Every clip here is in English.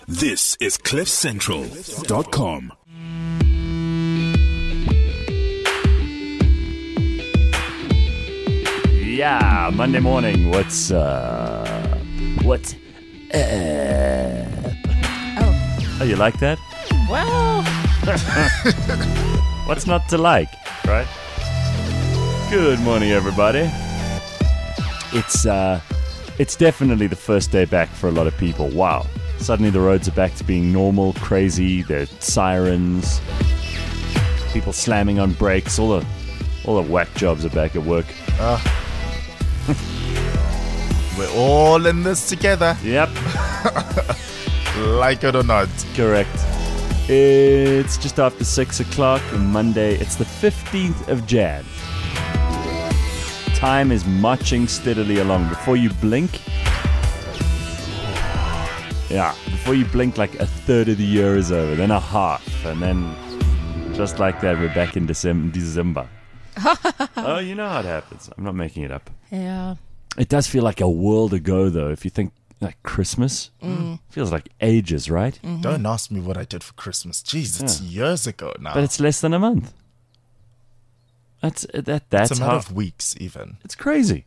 This is CliffCentral.com. Yeah, Monday morning. What's Oh, you like that? Well, What's not to like, right? Good morning, everybody. It's definitely the first day back for a lot of people. Wow. Suddenly the roads are back to being normal, crazy. There are sirens, people slamming on brakes. All the whack jobs are back at work. We're all in this together, Yep, like it or not. correct. It's just after 6 o'clock on Monday. It's the 15th of Jan. Time is marching steadily along. Before you blink, like a third of the year is over, then a half, and then just like that, we're back in December. Oh, you know how it happens. I'm not making it up. yeah. It does feel like a world ago, though. If you think like Christmas, feels like ages, right? Don't ask me what I did for Christmas. Jeez, it's years ago now. But it's less than a month. That's it's a matter how of weeks, even. it's crazy.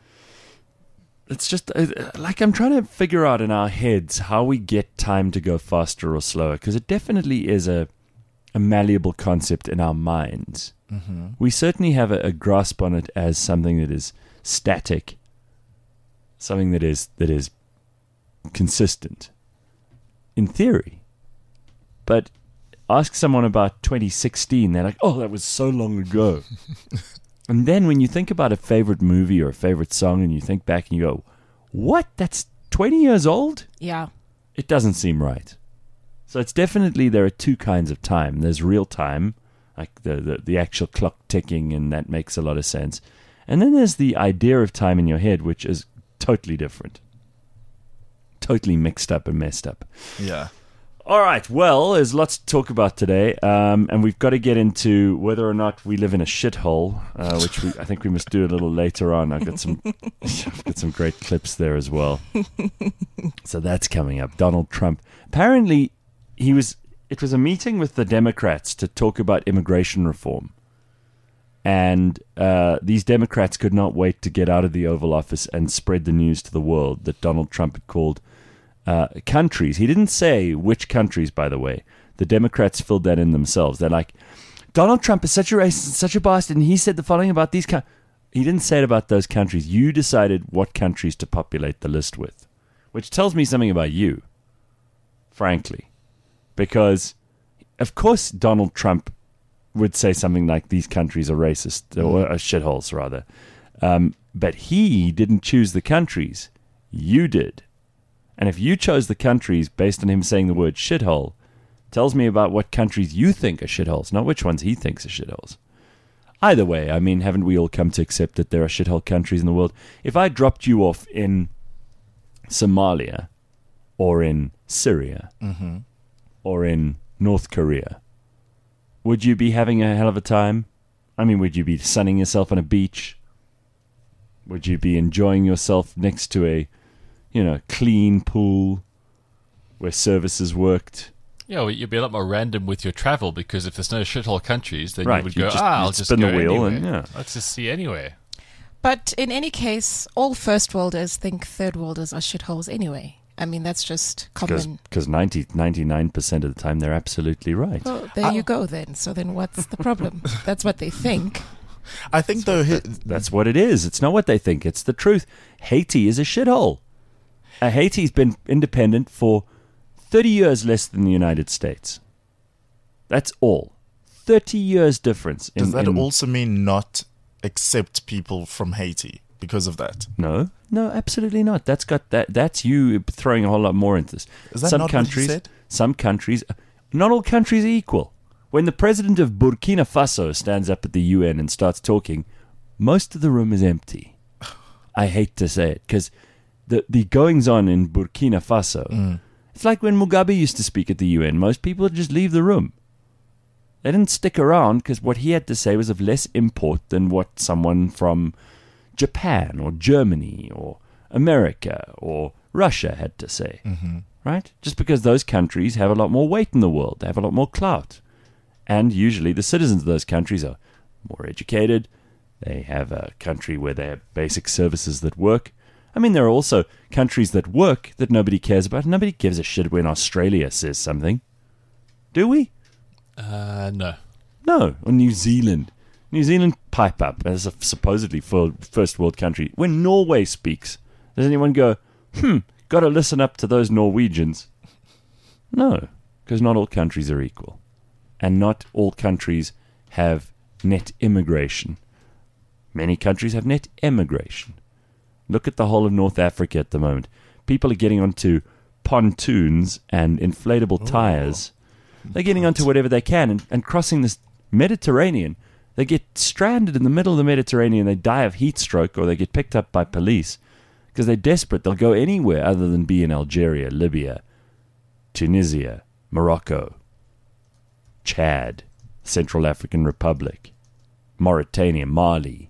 It's just like I'm trying to figure out in our heads how we get time to go faster or slower, because it definitely is a malleable concept in our minds. Mm-hmm. We certainly have a grasp on it as something that is static, something that is consistent in theory. But ask someone about 2016, they're like, oh, that was so long ago. And then when you think about a favorite movie or a favorite song and you think back and you go, what? That's 20 years old? Yeah. It doesn't seem right. So it's definitely, there are two kinds of time. There's real time, like the actual clock ticking, and that makes a lot of sense. And then there's the idea of time in your head, which is totally different. Totally mixed up and messed up. Yeah. All right, well, there's lots to talk about today, and we've got to get into whether or not we live in a shithole, which I think we must do a little later on. I've got some great clips there as well. So that's coming up. Donald Trump. Apparently, it was a meeting with the Democrats to talk about immigration reform, and these Democrats could not wait to get out of the Oval Office and spread the news to the world that Donald Trump had called countries. He didn't say which countries, by the way. The Democrats filled that in themselves. They're like, Donald Trump is such a racist, such a bastard, and he said the following about these countries. He didn't say it about those countries. You decided what countries to populate the list with, which tells me something about you, frankly. Because, of course, Donald Trump would say something like these countries are racist, or shitholes, rather. But he didn't choose the countries. You did. And if you chose the countries based on him saying the word shithole, tells me about what countries you think are shitholes, not which ones he thinks are shitholes. Either way, I mean, haven't we all come to accept that there are shithole countries in the world? If I dropped you off in Somalia, or in Syria, or in North Korea, would you be having a hell of a time? I mean, would you be sunning yourself on a beach? Would you be enjoying yourself next to a clean pool where services worked? Yeah, well, you'd be a lot more random with your travel, because if there's no shithole countries, then Right, you would you go, just- I'll you'd just spin the go wheel anywhere. and, yeah. Let's just see anywhere. But in any case, all first worlders think third worlders are shitholes anyway. I mean, that's just common. Because 99% of the time they're absolutely right. Well, there you go then. So then what's the problem? That's what they think. I think, though, That's what it is. It's not what they think. It's the truth. Haiti is a shithole. Haiti's been independent for 30 years less than the United States. That's all. 30 years difference. does that also mean not accept people from Haiti because of that? No, absolutely not. That's you throwing a whole lot more into this. Is that not what you said? Some countries, not all countries are equal. When the president of Burkina Faso stands up at the UN and starts talking, most of the room is empty. I hate to say it, because the goings-on in Burkina Faso, it's like when Mugabe used to speak at the UN. Most people would just leave the room. They didn't stick around because what he had to say was of less import than what someone from Japan or Germany or America or Russia had to say. right? Just because those countries have a lot more weight in the world, they have a lot more clout. And usually the citizens of those countries are more educated. They have a country where they have basic services that work. I mean, there are also countries that work that nobody cares about. Nobody gives a shit when Australia says something. Do we? No. No. Or New Zealand. New Zealand pipe up as a supposedly first world country. When Norway speaks, does anyone go, got to listen up to those Norwegians? No, because not all countries are equal. And not all countries have net immigration. Many countries have net emigration. Look at the whole of North Africa at the moment. People are getting onto pontoons and inflatable tires. They're getting onto whatever they can and crossing this Mediterranean. They get stranded in the middle of the Mediterranean. They die of heat stroke or they get picked up by police because they're desperate. They'll go anywhere other than be in Algeria, Libya, Tunisia, Morocco, Chad, Central African Republic, Mauritania, Mali.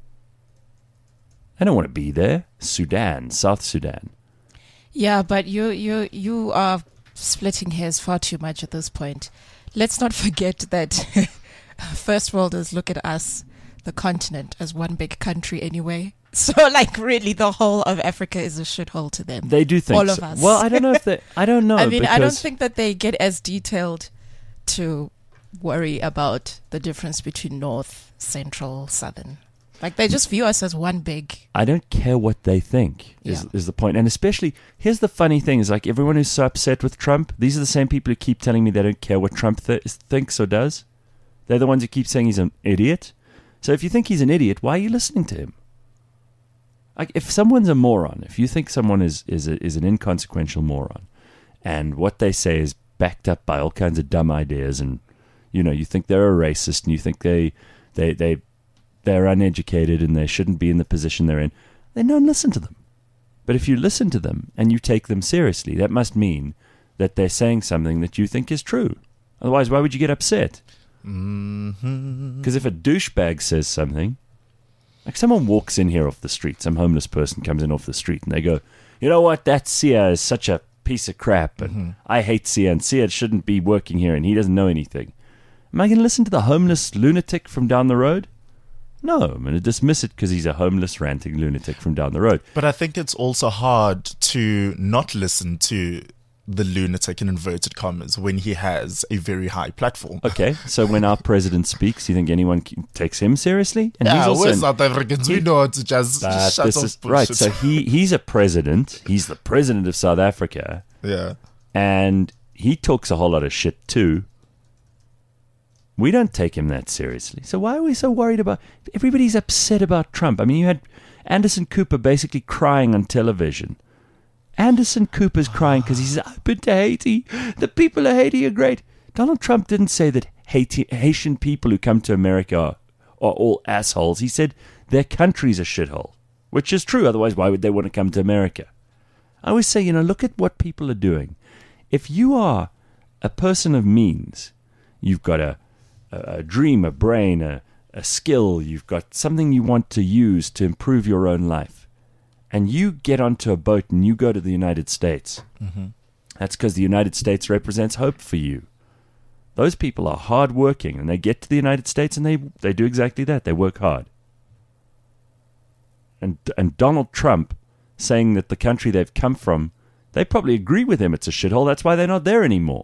I don't want to be there. Sudan, South Sudan. Yeah, but you are splitting hairs far too much at this point. Let's not forget that first worlders look at us, the continent, as one big country anyway. So, like, really, the whole of Africa is a shithole to them. They do think all so. of us. Well, I don't know if they... I don't know. I mean, I don't because- think that they get as detailed to worry about the difference between North, Central, Southern. Like, they just view us as one big... I don't care what they think is the point. And especially, here's the funny thing, is like everyone who's so upset with Trump, these are the same people who keep telling me they don't care what Trump thinks or does. They're the ones who keep saying he's an idiot. So if you think he's an idiot, why are you listening to him? Like, if someone's a moron, if you think someone is an inconsequential moron, and what they say is backed up by all kinds of dumb ideas, and you think they're a racist, and you think they're uneducated and they shouldn't be in the position they're in, then don't listen to them. But if you listen to them and you take them seriously, that must mean that they're saying something that you think is true. Otherwise, why would you get upset? Because if a douchebag says something, like someone walks in here off the street, some homeless person comes in off the street and they go, you know what, that Sia is such a piece of crap and I hate Sia and Sia shouldn't be working here and he doesn't know anything. Am I going to listen to the homeless lunatic from down the road? No, I'm going to dismiss it because he's a homeless, ranting lunatic from down the road. But I think it's also hard to not listen to the lunatic in inverted commas when he has a very high platform. Okay, so when our president speaks, you think anyone takes him seriously? And Yeah, also we're South Africans. We know how to just shut this off is bullshit. right. So he's a president. He's the president of South Africa, Yeah. and he talks a whole lot of shit too. We don't take him that seriously. So why are we so worried about... Everybody's upset about Trump. I mean, you had Anderson Cooper basically crying on television. Anderson Cooper's crying because he's open to Haiti. The people of Haiti are great. Donald Trump didn't say that Haitian people who come to America are all assholes. He said their country's a shithole, which is true. Otherwise, why would they want to come to America? I always say, look at what people are doing. If you are a person of means, you've got a dream, a brain, a skill, you've got something you want to use to improve your own life, and you get onto a boat and you go to the United States, that's because the United States represents hope for you. Those people are hardworking, and they get to the United States and they do exactly that. They work hard. And Donald Trump saying that the country they've come from, they probably agree with him it's a shithole. That's why they're not there anymore.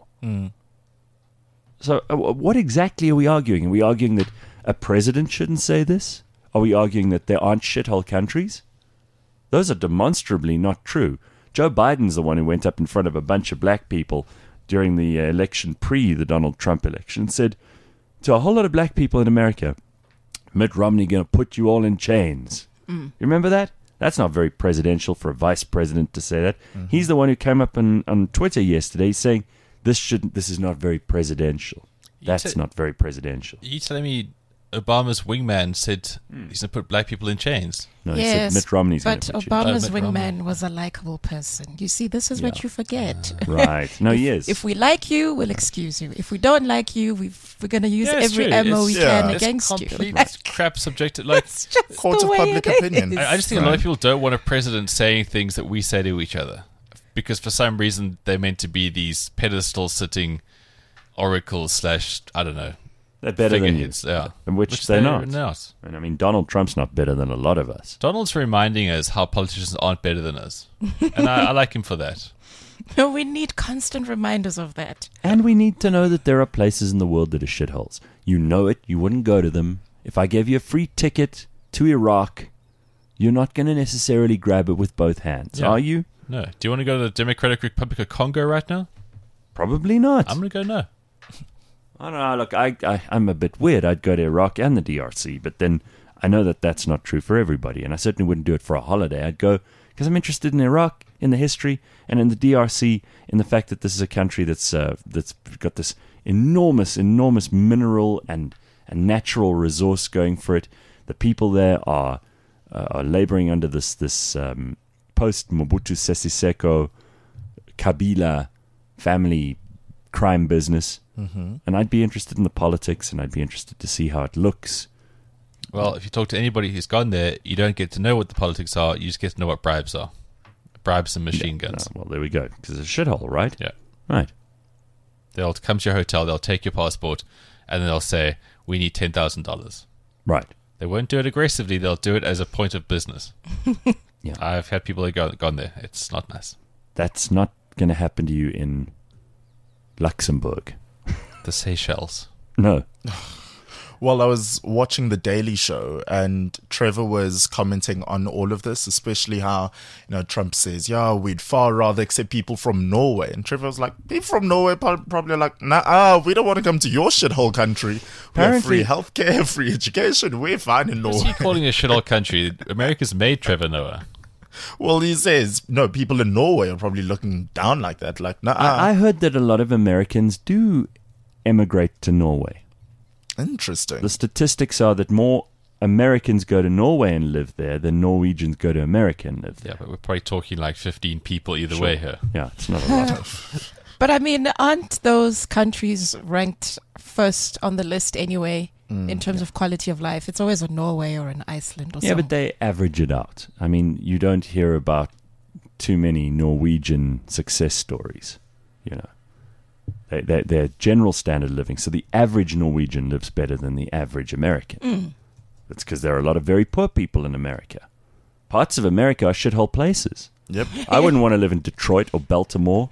So what exactly are we arguing? Are we arguing that a president shouldn't say this? Are we arguing that there aren't shithole countries? Those are demonstrably not true. Joe Biden's the one who went up in front of a bunch of black people during the election the Donald Trump election and said to a whole lot of black people in America, Mitt Romney going to put you all in chains. You remember that? That's not very presidential for a vice president to say that. He's the one who came up on Twitter yesterday saying, This is not very presidential. That's not very presidential. Are you telling me Obama's wingman said he's going to put black people in chains? No, he said Mitt Romney's going but to put you. Obama's Mitt Romney. wingman was a likable person. You see, this is what you forget. Right. No, he is. If we like you, we'll excuse you. If we don't like you, we're going to use Yeah, it's every true. ammo we can It's against you. complete crap subjective. Like, It's just Court the of way public it opinion. is. I just think a lot of people don't want a president saying things that we say to each other. because for some reason they're meant to be these pedestal-sitting oracles / I don't know. They're better than you. figureheads, yeah. And which they're not. not. And I mean, Donald Trump's not better than a lot of us. Donald's reminding us how politicians aren't better than us. And I like him for that. We need constant reminders of that. And we need to know that there are places in the world that are shitholes. You know it. You wouldn't go to them. If I gave you a free ticket to Iraq, you're not going to necessarily grab it with both hands, Yeah. are you? No. Do you want to go to the Democratic Republic of Congo right now? Probably not. I'm going to go no. I don't know. Look, I'm a bit weird. I'd go to Iraq and the DRC, but then I know that that's not true for everybody, and I certainly wouldn't do it for a holiday. I'd go because I'm interested in Iraq, in the history, and in the DRC, in the fact that this is a country that's got this enormous mineral and natural resource going for it. The people there are laboring under this post Mobutu Sese Seko Kabila family crime business. And I'd be interested in the politics, and I'd be interested to see how it looks. Well, if you talk to anybody who's gone there, you don't get to know what the politics are. You just get to know what bribes are. Bribes and machine guns. Well, there we go. Because it's a shithole, right? Yeah. Right. They'll come to your hotel, they'll take your passport, and then they'll say, we need $10,000. Right. They won't do it aggressively. They'll do it as a point of business. Yeah. I've had people that have gone there. It's not nice. That's not going to happen to you in Luxembourg. The Seychelles. No. Well, I was watching The Daily Show, and Trevor was commenting on all of this, especially how, Trump says, yeah, we'd far rather accept people from Norway. And Trevor was like, people from Norway probably like, nah, we don't want to come to your shithole country. We have free healthcare, free education. We're fine in What's Norway. he calling a shithole country? America's made Trevor Noah. Well, he says, no, people in Norway are probably looking down like that. Like, nah. I heard that a lot of Americans do emigrate to Norway. Interesting. The statistics are that more Americans go to Norway and live there than Norwegians go to America and live there. Yeah, but we're probably talking like 15 people either way here. Yeah, it's not a lot. But I mean, aren't those countries ranked first on the list anyway in terms of quality of life? It's always a Norway or an Iceland or Yeah, something. but they average it out. I mean, you don't hear about too many Norwegian success stories, Their general standard of living. So the average Norwegian lives better than the average American. That's because there are a lot of very poor people in America. Parts of America are shithole places. Yep. I wouldn't want to live in Detroit or Baltimore.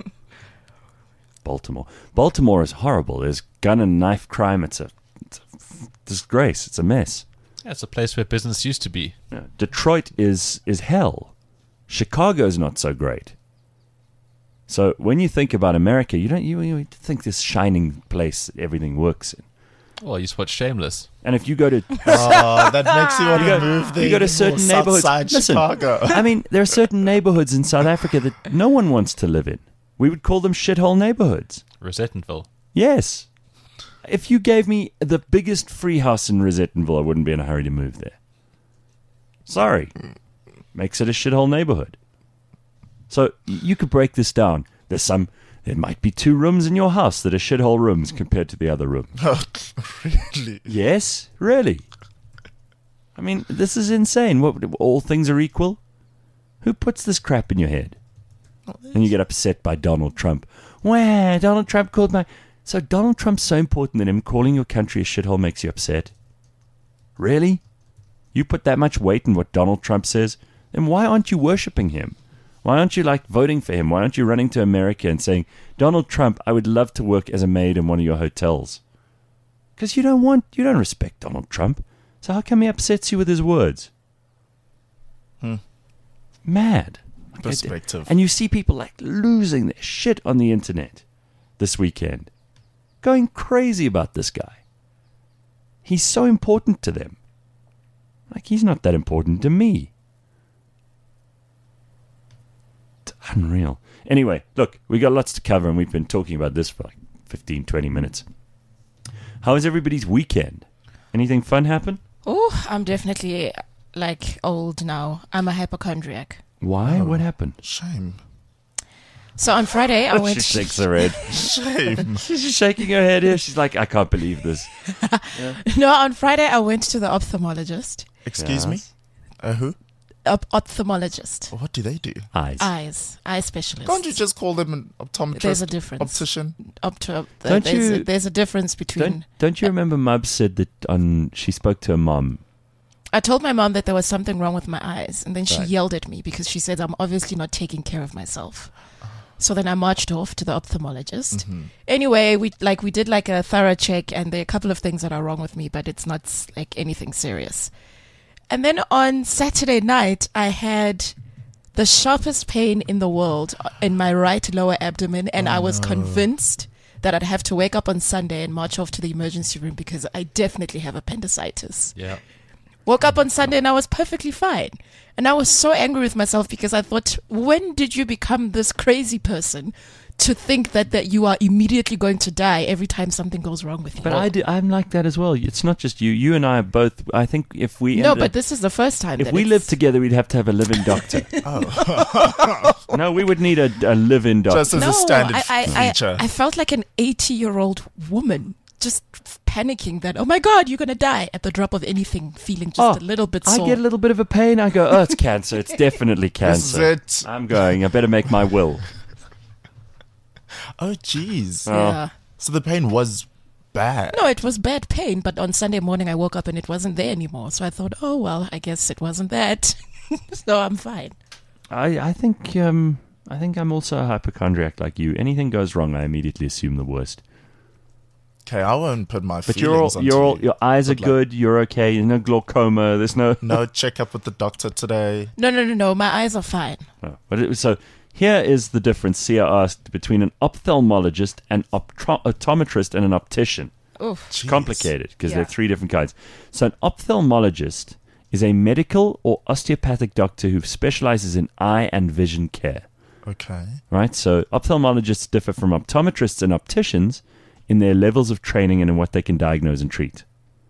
Baltimore is horrible. There's gun and knife crime. It's a disgrace. It's a mess. Yeah, it's a place where business used to be. Yeah. Detroit is hell. Chicago's not so great. So when you think about America, you think this shining place that everything works in. Well, you just watch Shameless. And if you go to That makes you want to move there. you go to certain neighborhoods. Southside Listen, Chicago. I mean, there are certain neighborhoods in South Africa that no one wants to live in. We would call them shithole neighborhoods. Rosettenville. Yes. If you gave me the biggest free house in Rosettenville, I wouldn't be in a hurry to move there. Sorry. Makes it a shithole neighborhood. So you could break this down. There might be 2 rooms in your house that are shithole rooms compared to the other room. Really? Yes, really. I mean, this is insane. What, all things are equal? Who puts this crap in your head? And you get upset by Donald Trump. Wow, Donald Trump called my... So Donald Trump's so important that him calling your country a shithole makes you upset? Really? You put that much weight in what Donald Trump says? Then why aren't you worshipping him? Why aren't you voting for him? Why aren't you running to America and saying, Donald Trump, I would love to work as a maid in one of your hotels? Because you don't respect Donald Trump. So how come he upsets you with his words? Mad. Perspective. And you see people losing their shit on the internet this weekend. Going crazy about this guy. He's so important to them. He's not that important to me. It's unreal. Anyway, look, we got lots to cover, and we've been talking about this for 15, 20 minutes. How was everybody's weekend? Anything fun happen? Oh, I'm definitely old now. I'm a hypochondriac. Why? What happened? Shame. So on Friday, I went. She shakes her head. Shame. She's just shaking her head here. She's like, I can't believe this. No, on Friday I went to the ophthalmologist. Excuse me? Who? ophthalmologist. What do they do? Eyes. Eye specialist. Can't you just call them an optometrist? There's a difference. Optician? There's a difference between. Don't you remember Mub said that she spoke to her mom? I told my mom that there was something wrong with my eyes, and then she Right. yelled at me because she said I'm obviously not taking care of myself. So then I marched off to the ophthalmologist. Anyway, we did like a thorough check, and there are a couple of things that are wrong with me, but it's not like anything serious. And then on Saturday night, I had the sharpest pain in the world in my right lower abdomen, and I was convinced that I'd have to wake up on Sunday and march off to the emergency room because I definitely have appendicitis. Yeah. Woke up on Sunday and I was perfectly fine. And I was so angry with myself because I thought, when did you become this crazy person to think that you are immediately going to die every time something goes wrong with you? But I'm like that as well. It's not just you. You and I are both. I think if we No, but this is the first time. if that we it's- lived together, we'd have to have a live-in doctor. No, we would need a live-in doctor. Just as No, a standard I feature. felt like an 80-year-old woman just panicking that, oh my God, you're going to die at the drop of anything, feeling just a little bit sore. I get a little bit of a pain. I go, oh, it's cancer. It's definitely This is cancer. it. I'm going. I better make my will. Oh, jeez. Yeah. So the pain was bad. No, it was bad pain, but on Sunday morning I woke up and it wasn't there anymore. So I thought, oh, well, I guess it wasn't that. So I'm fine. I think I'm also a hypochondriac like you. Anything goes wrong, I immediately assume the worst. Okay, I won't put my But feelings onto you. your eyes are But, like, good. You're okay. There's no glaucoma. There's no. No checkup with the doctor today. No. My eyes are fine. No. So here is the difference. Sia asked between an ophthalmologist, an optometrist, and an optician. Oof. Jeez. Complicated because Yeah. they're three different kinds. So an ophthalmologist is a medical or osteopathic doctor who specializes in eye and vision care. Okay. Right? So ophthalmologists differ from optometrists and opticians in their levels of training and in what they can diagnose and treat.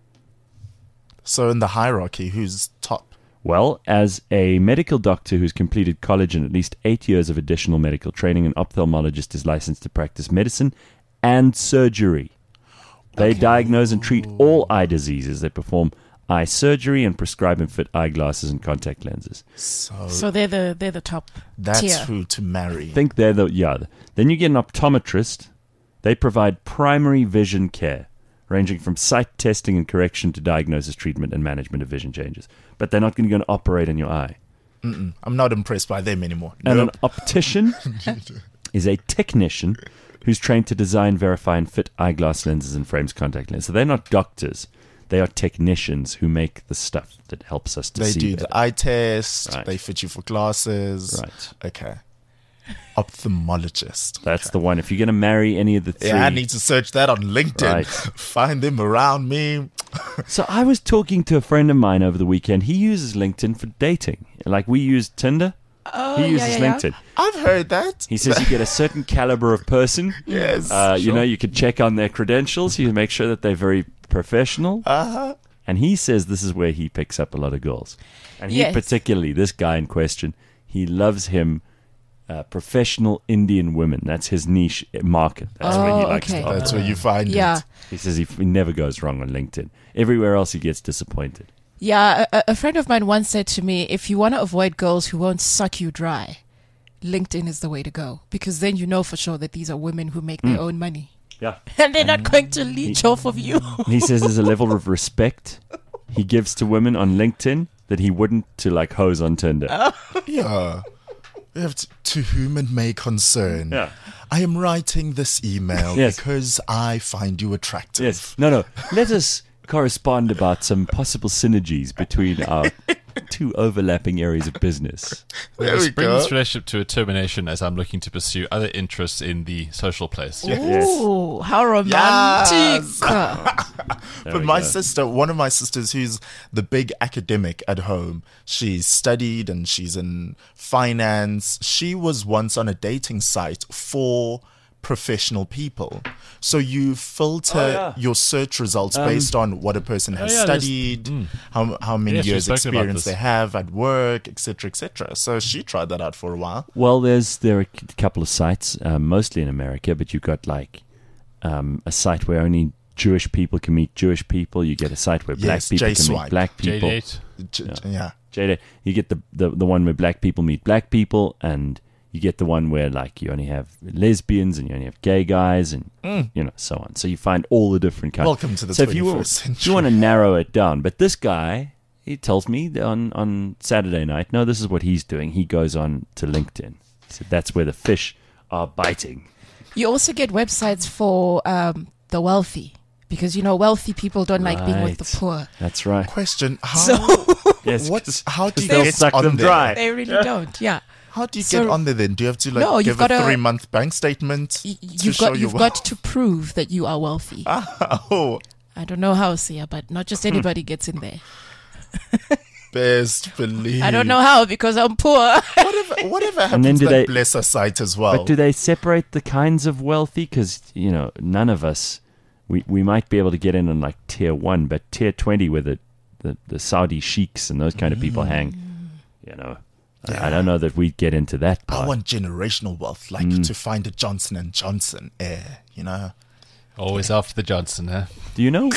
So in the hierarchy, who's top? Well, as a medical doctor who's completed college and at least 8 years of additional medical training, an ophthalmologist is licensed to practice medicine and surgery. They diagnose and treat all eye diseases. They perform eye surgery and prescribe and fit eyeglasses and contact lenses. So they're the top That's tier. who to marry. I think they're Then you get an optometrist. They provide primary vision care, ranging from sight testing and correction to diagnosis, treatment, and management of vision changes. But they're not going to go and operate on your eye. I'm not impressed by them anymore. And Nope. an optician is a technician who's trained to design, verify, and fit eyeglass lenses and frames contact lenses. So they're not doctors. They are technicians who make the stuff that helps us to They see do better. the eye test. Right. They fit you for glasses. Right. Okay. Ophthalmologist. That's the one. If you're going to marry any of the three. Yeah, I need to search that on LinkedIn. Right. Find them around me. So I was talking to a friend of mine over the weekend. He uses LinkedIn for dating. Like we use Tinder. Oh, He uses yeah. LinkedIn. I've heard that. He says you get a certain caliber of person. Yes. You know, you can check on their credentials. You make sure that they're very professional. Uh-huh. And he says this is where he picks up a lot of girls. And he Yes. particularly, this guy in question, he loves him professional Indian women. That's his niche market. That's where he likes okay. to That's where you find Yeah. it. He says he never goes wrong on LinkedIn. Everywhere else he gets disappointed. Yeah, a friend of mine once said to me, if you want to avoid girls who won't suck you dry, LinkedIn is the way to go. Because then you know for sure that these are women who make their own money. Yeah. And they're not going to leech off of you. He says there's a level of respect he gives to women on LinkedIn that he wouldn't to like hoes on Tinder. Yeah. We have to whom it may concern. Yeah. I am writing this email Yes. because I find you attractive. Yes. No. Let us correspond about some possible synergies between our two overlapping areas of business. There This we brings go. this relationship to a termination as I'm looking to pursue other interests in the social place. Yes. Ooh, how romantic. Yes. There But we my go. sister, one of my sisters who's the big academic at home, she studied and she's in finance. She was once on a dating site for professional people. So you filter Oh, yeah. your search results based on what a person has yeah, there's- studied, how many Yes, we've years spoken about experience this. they have at work, etc., etc. So she tried that out for a while. Well, there are a couple of sites, mostly in America, but you've got like a site where only Jewish people can meet Jewish people. You get a site where black Yes, people can J-Swipe. meet black people. JD8. Yeah. Jada, you get the one where black people meet black people, and you get the one where like you only have lesbians and you only have gay guys, and so on. So you find all the different kinds. Welcome to the so 21st century. If you want to narrow it down, but this guy, he tells me on Saturday night, no, this is what he's doing. He goes on to LinkedIn. He said that's where the fish are biting. You also get websites for the wealthy, because wealthy people don't like being with the poor. That's right. Question: How? Yes, How do you they'll get suck on them there? dry. They really don't. Yeah. How do you get on there then? Do you have to No, give you've a got 3-month bank statement? You've got to prove that you are wealthy. Oh, I don't know how, Sia, but not just anybody gets in there. best believe. I don't know how, because I'm poor. Whatever happens And then to do that they- bless us site as well? But do they separate the kinds of wealthy? Because, none of us, we might be able to get in on like tier 1, but tier 20 where the Saudi sheiks and those kind of people hang, I don't know that we'd get into that part. I want generational wealth, like to find a Johnson & Johnson heir, Always after the Johnson, huh? Do you know?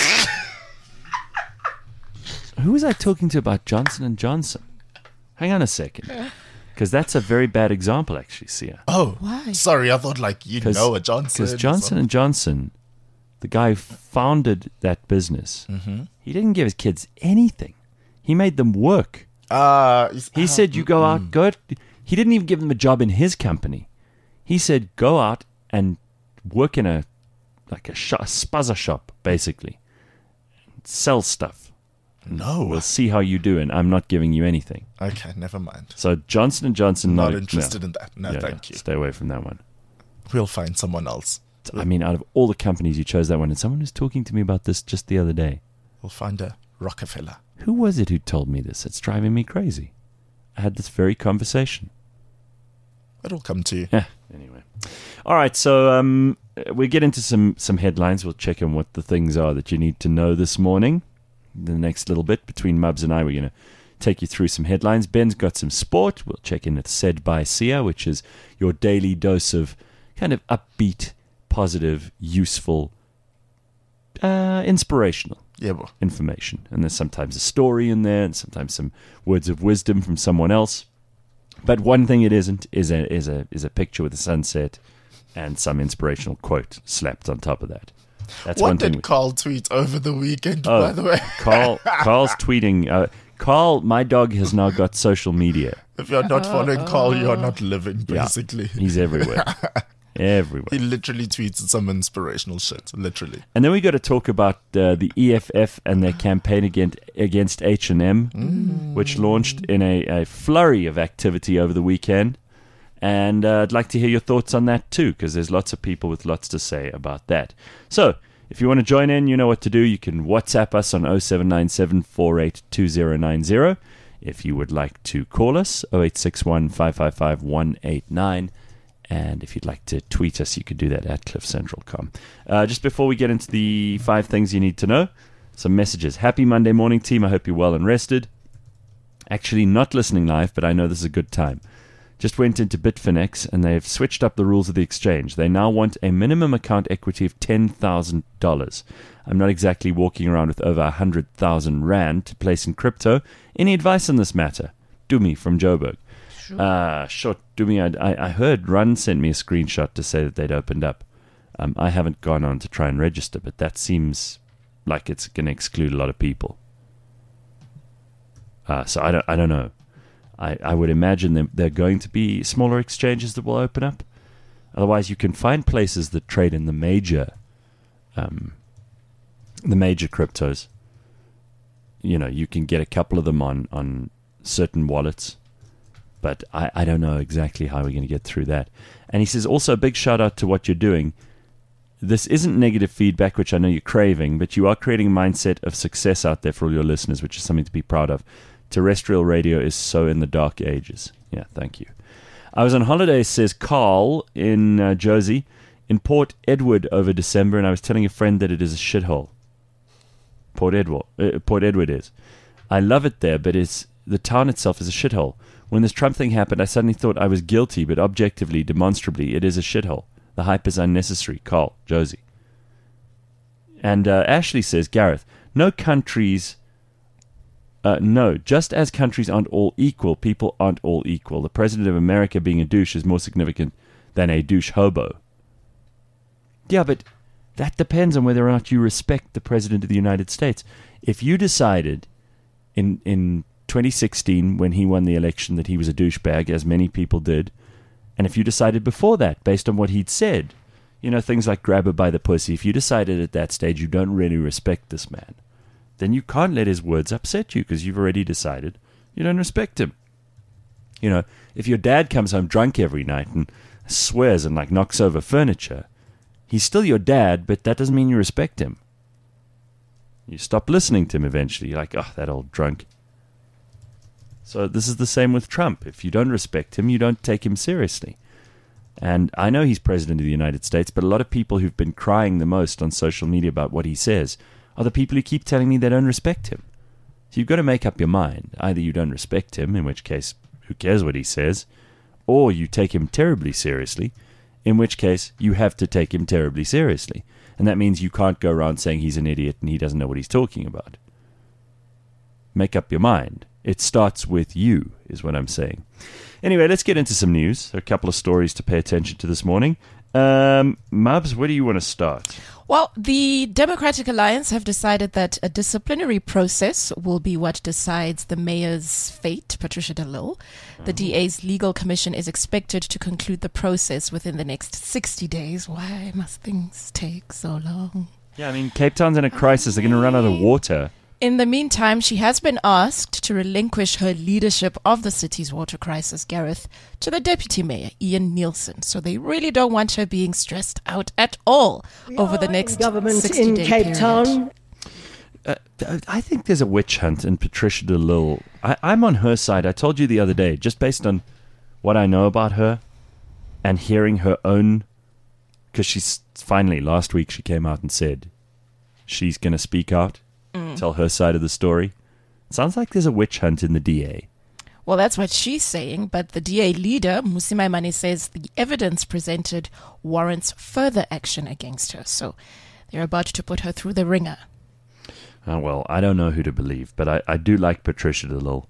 Who was I talking to about Johnson & Johnson? Hang on a second. Because that's a very bad example, actually, Sia. Oh, Why? sorry, I thought like you know a Johnson. Because Johnson & Johnson, the guy who founded that business, he didn't give his kids anything. He made them work. He said, you go out, he didn't even give them a job in his company. He said, go out and work in a spazza shop, basically. Sell stuff. No. We'll see how you do, and I'm not giving you anything. Okay, never mind. So Johnson & Johnson, Not interested in that. No, thank you. Stay away from that one. We'll find someone else. I mean, out of all the companies, you chose that one. And someone was talking to me about this just the other day. We'll find a Rockefeller. Who was it who told me this? It's driving me crazy. I had this very conversation. It'll come to you. Yeah. Anyway. All right. So we get into some headlines. We'll check on what the things are that you need to know this morning. The next little bit between Mubs and I, we're going to take you through some headlines. Ben's got some sport. We'll check in with Said by Sia, which is your daily dose of kind of upbeat, positive, useful, inspirational Yeah, well, information. And there's sometimes a story in there and sometimes some words of wisdom from someone else. But one thing it isn't is a picture with a sunset and some inspirational quote slapped on top of that. That's what one thing. did Carl tweet over the weekend, by the way? Carl's tweeting. Carl, my dog has now got social media. If you're not following Carl, you're not living, basically. Yeah, he's everywhere. Everywhere. He literally tweets some inspirational shit, literally. And then we got to talk about the EFF and their campaign against H&M, which launched in a flurry of activity over the weekend. And I'd like to hear your thoughts on that too, because there's lots of people with lots to say about that. So, if you want to join in, you know what to do. You can WhatsApp us on 0797 482090. If you would like to call us, 0861 555 189. And if you'd like to tweet us, you could do that at cliffcentral.com. Just before we get into the 5 things you need to know, some messages. Happy Monday morning, team. I hope you're well and rested. Actually, not listening live, but I know this is a good time. Just went into Bitfinex, and they've switched up the rules of the exchange. They now want a minimum account equity of $10,000. I'm not exactly walking around with over 100,000 Rand to place in crypto. Any advice on this matter? Dumi from Joburg. Sure, Dumi, I heard Run sent me a screenshot to say that they'd opened up. I haven't gone on to try and register, but that seems like it's going to exclude a lot of people. So I don't know. I would imagine there are going to be smaller exchanges that will open up. Otherwise, you can find places that trade in the major cryptos. You know, you can get a couple of them on certain wallets. But I don't know exactly how we're going to get through that. And he says, also a big shout out to what you're doing. This isn't negative feedback, which I know you're craving, but you are creating a mindset of success out there for all your listeners, which is something to be proud of. Terrestrial radio is so in the dark ages. Yeah, thank you. I was on holiday, says Carl, in Jersey, in Port Edward over December, and I was telling a friend that it is a shithole. Port Edward is. I love it there, but the town itself is a shithole. When this Trump thing happened, I suddenly thought I was guilty, but objectively, demonstrably, it is a shithole. The hype is unnecessary. Carl, Josie. And Ashley says, Gareth, no countries No, just as countries aren't all equal, people aren't all equal. The president of America being a douche is more significant than a douche hobo. Yeah, but that depends on whether or not you respect the president of the United States. If you decided in 2016, when he won the election, that he was a douchebag, as many people did, and if you decided before that, based on what he'd said, things like grab her by the pussy, if you decided at that stage you don't really respect this man, then you can't let his words upset you because you've already decided you don't respect him. If your dad comes home drunk every night and swears and knocks over furniture, he's still your dad, but that doesn't mean you respect him. You stop listening to him eventually. You're like, oh, that old drunk. So this is the same with Trump. If you don't respect him, you don't take him seriously. And I know he's president of the United States, but a lot of people who've been crying the most on social media about what he says are the people who keep telling me they don't respect him. So you've got to make up your mind. Either you don't respect him, in which case, who cares what he says, or you take him terribly seriously, in which case you have to take him terribly seriously. And that means you can't go around saying he's an idiot and he doesn't know what he's talking about. Make up your mind. It starts with you, is what I'm saying. Anyway, let's get into some news. There are a couple of stories to pay attention to this morning. Mubs, where do you want to start? Well, the Democratic Alliance have decided that a disciplinary process will be what decides the mayor's fate, Patricia de Lille. The DA's legal commission is expected to conclude the process within the next 60 days. Why must things take so long? Yeah, Cape Town's in a crisis. They're going to run out of water. In the meantime, she has been asked to relinquish her leadership of the city's water crisis, Gareth, to the deputy mayor, Ian Nielsen. So they really don't want her being stressed out at all over the next 60-day in Cape Town. I think there's a witch hunt in Patricia de Lille. I'm on her side. I told you the other day, just based on what I know about her and hearing her own, because she's finally, last week she came out and said she's going to speak out. Tell her side of the story. It sounds like there's a witch hunt in the DA. Well, that's what she's saying, but the DA leader, Mmusi Maimane, says the evidence presented warrants further action against her. So they're about to put her through the ringer. Oh, well, I don't know who to believe, but I do like Patricia de Lille.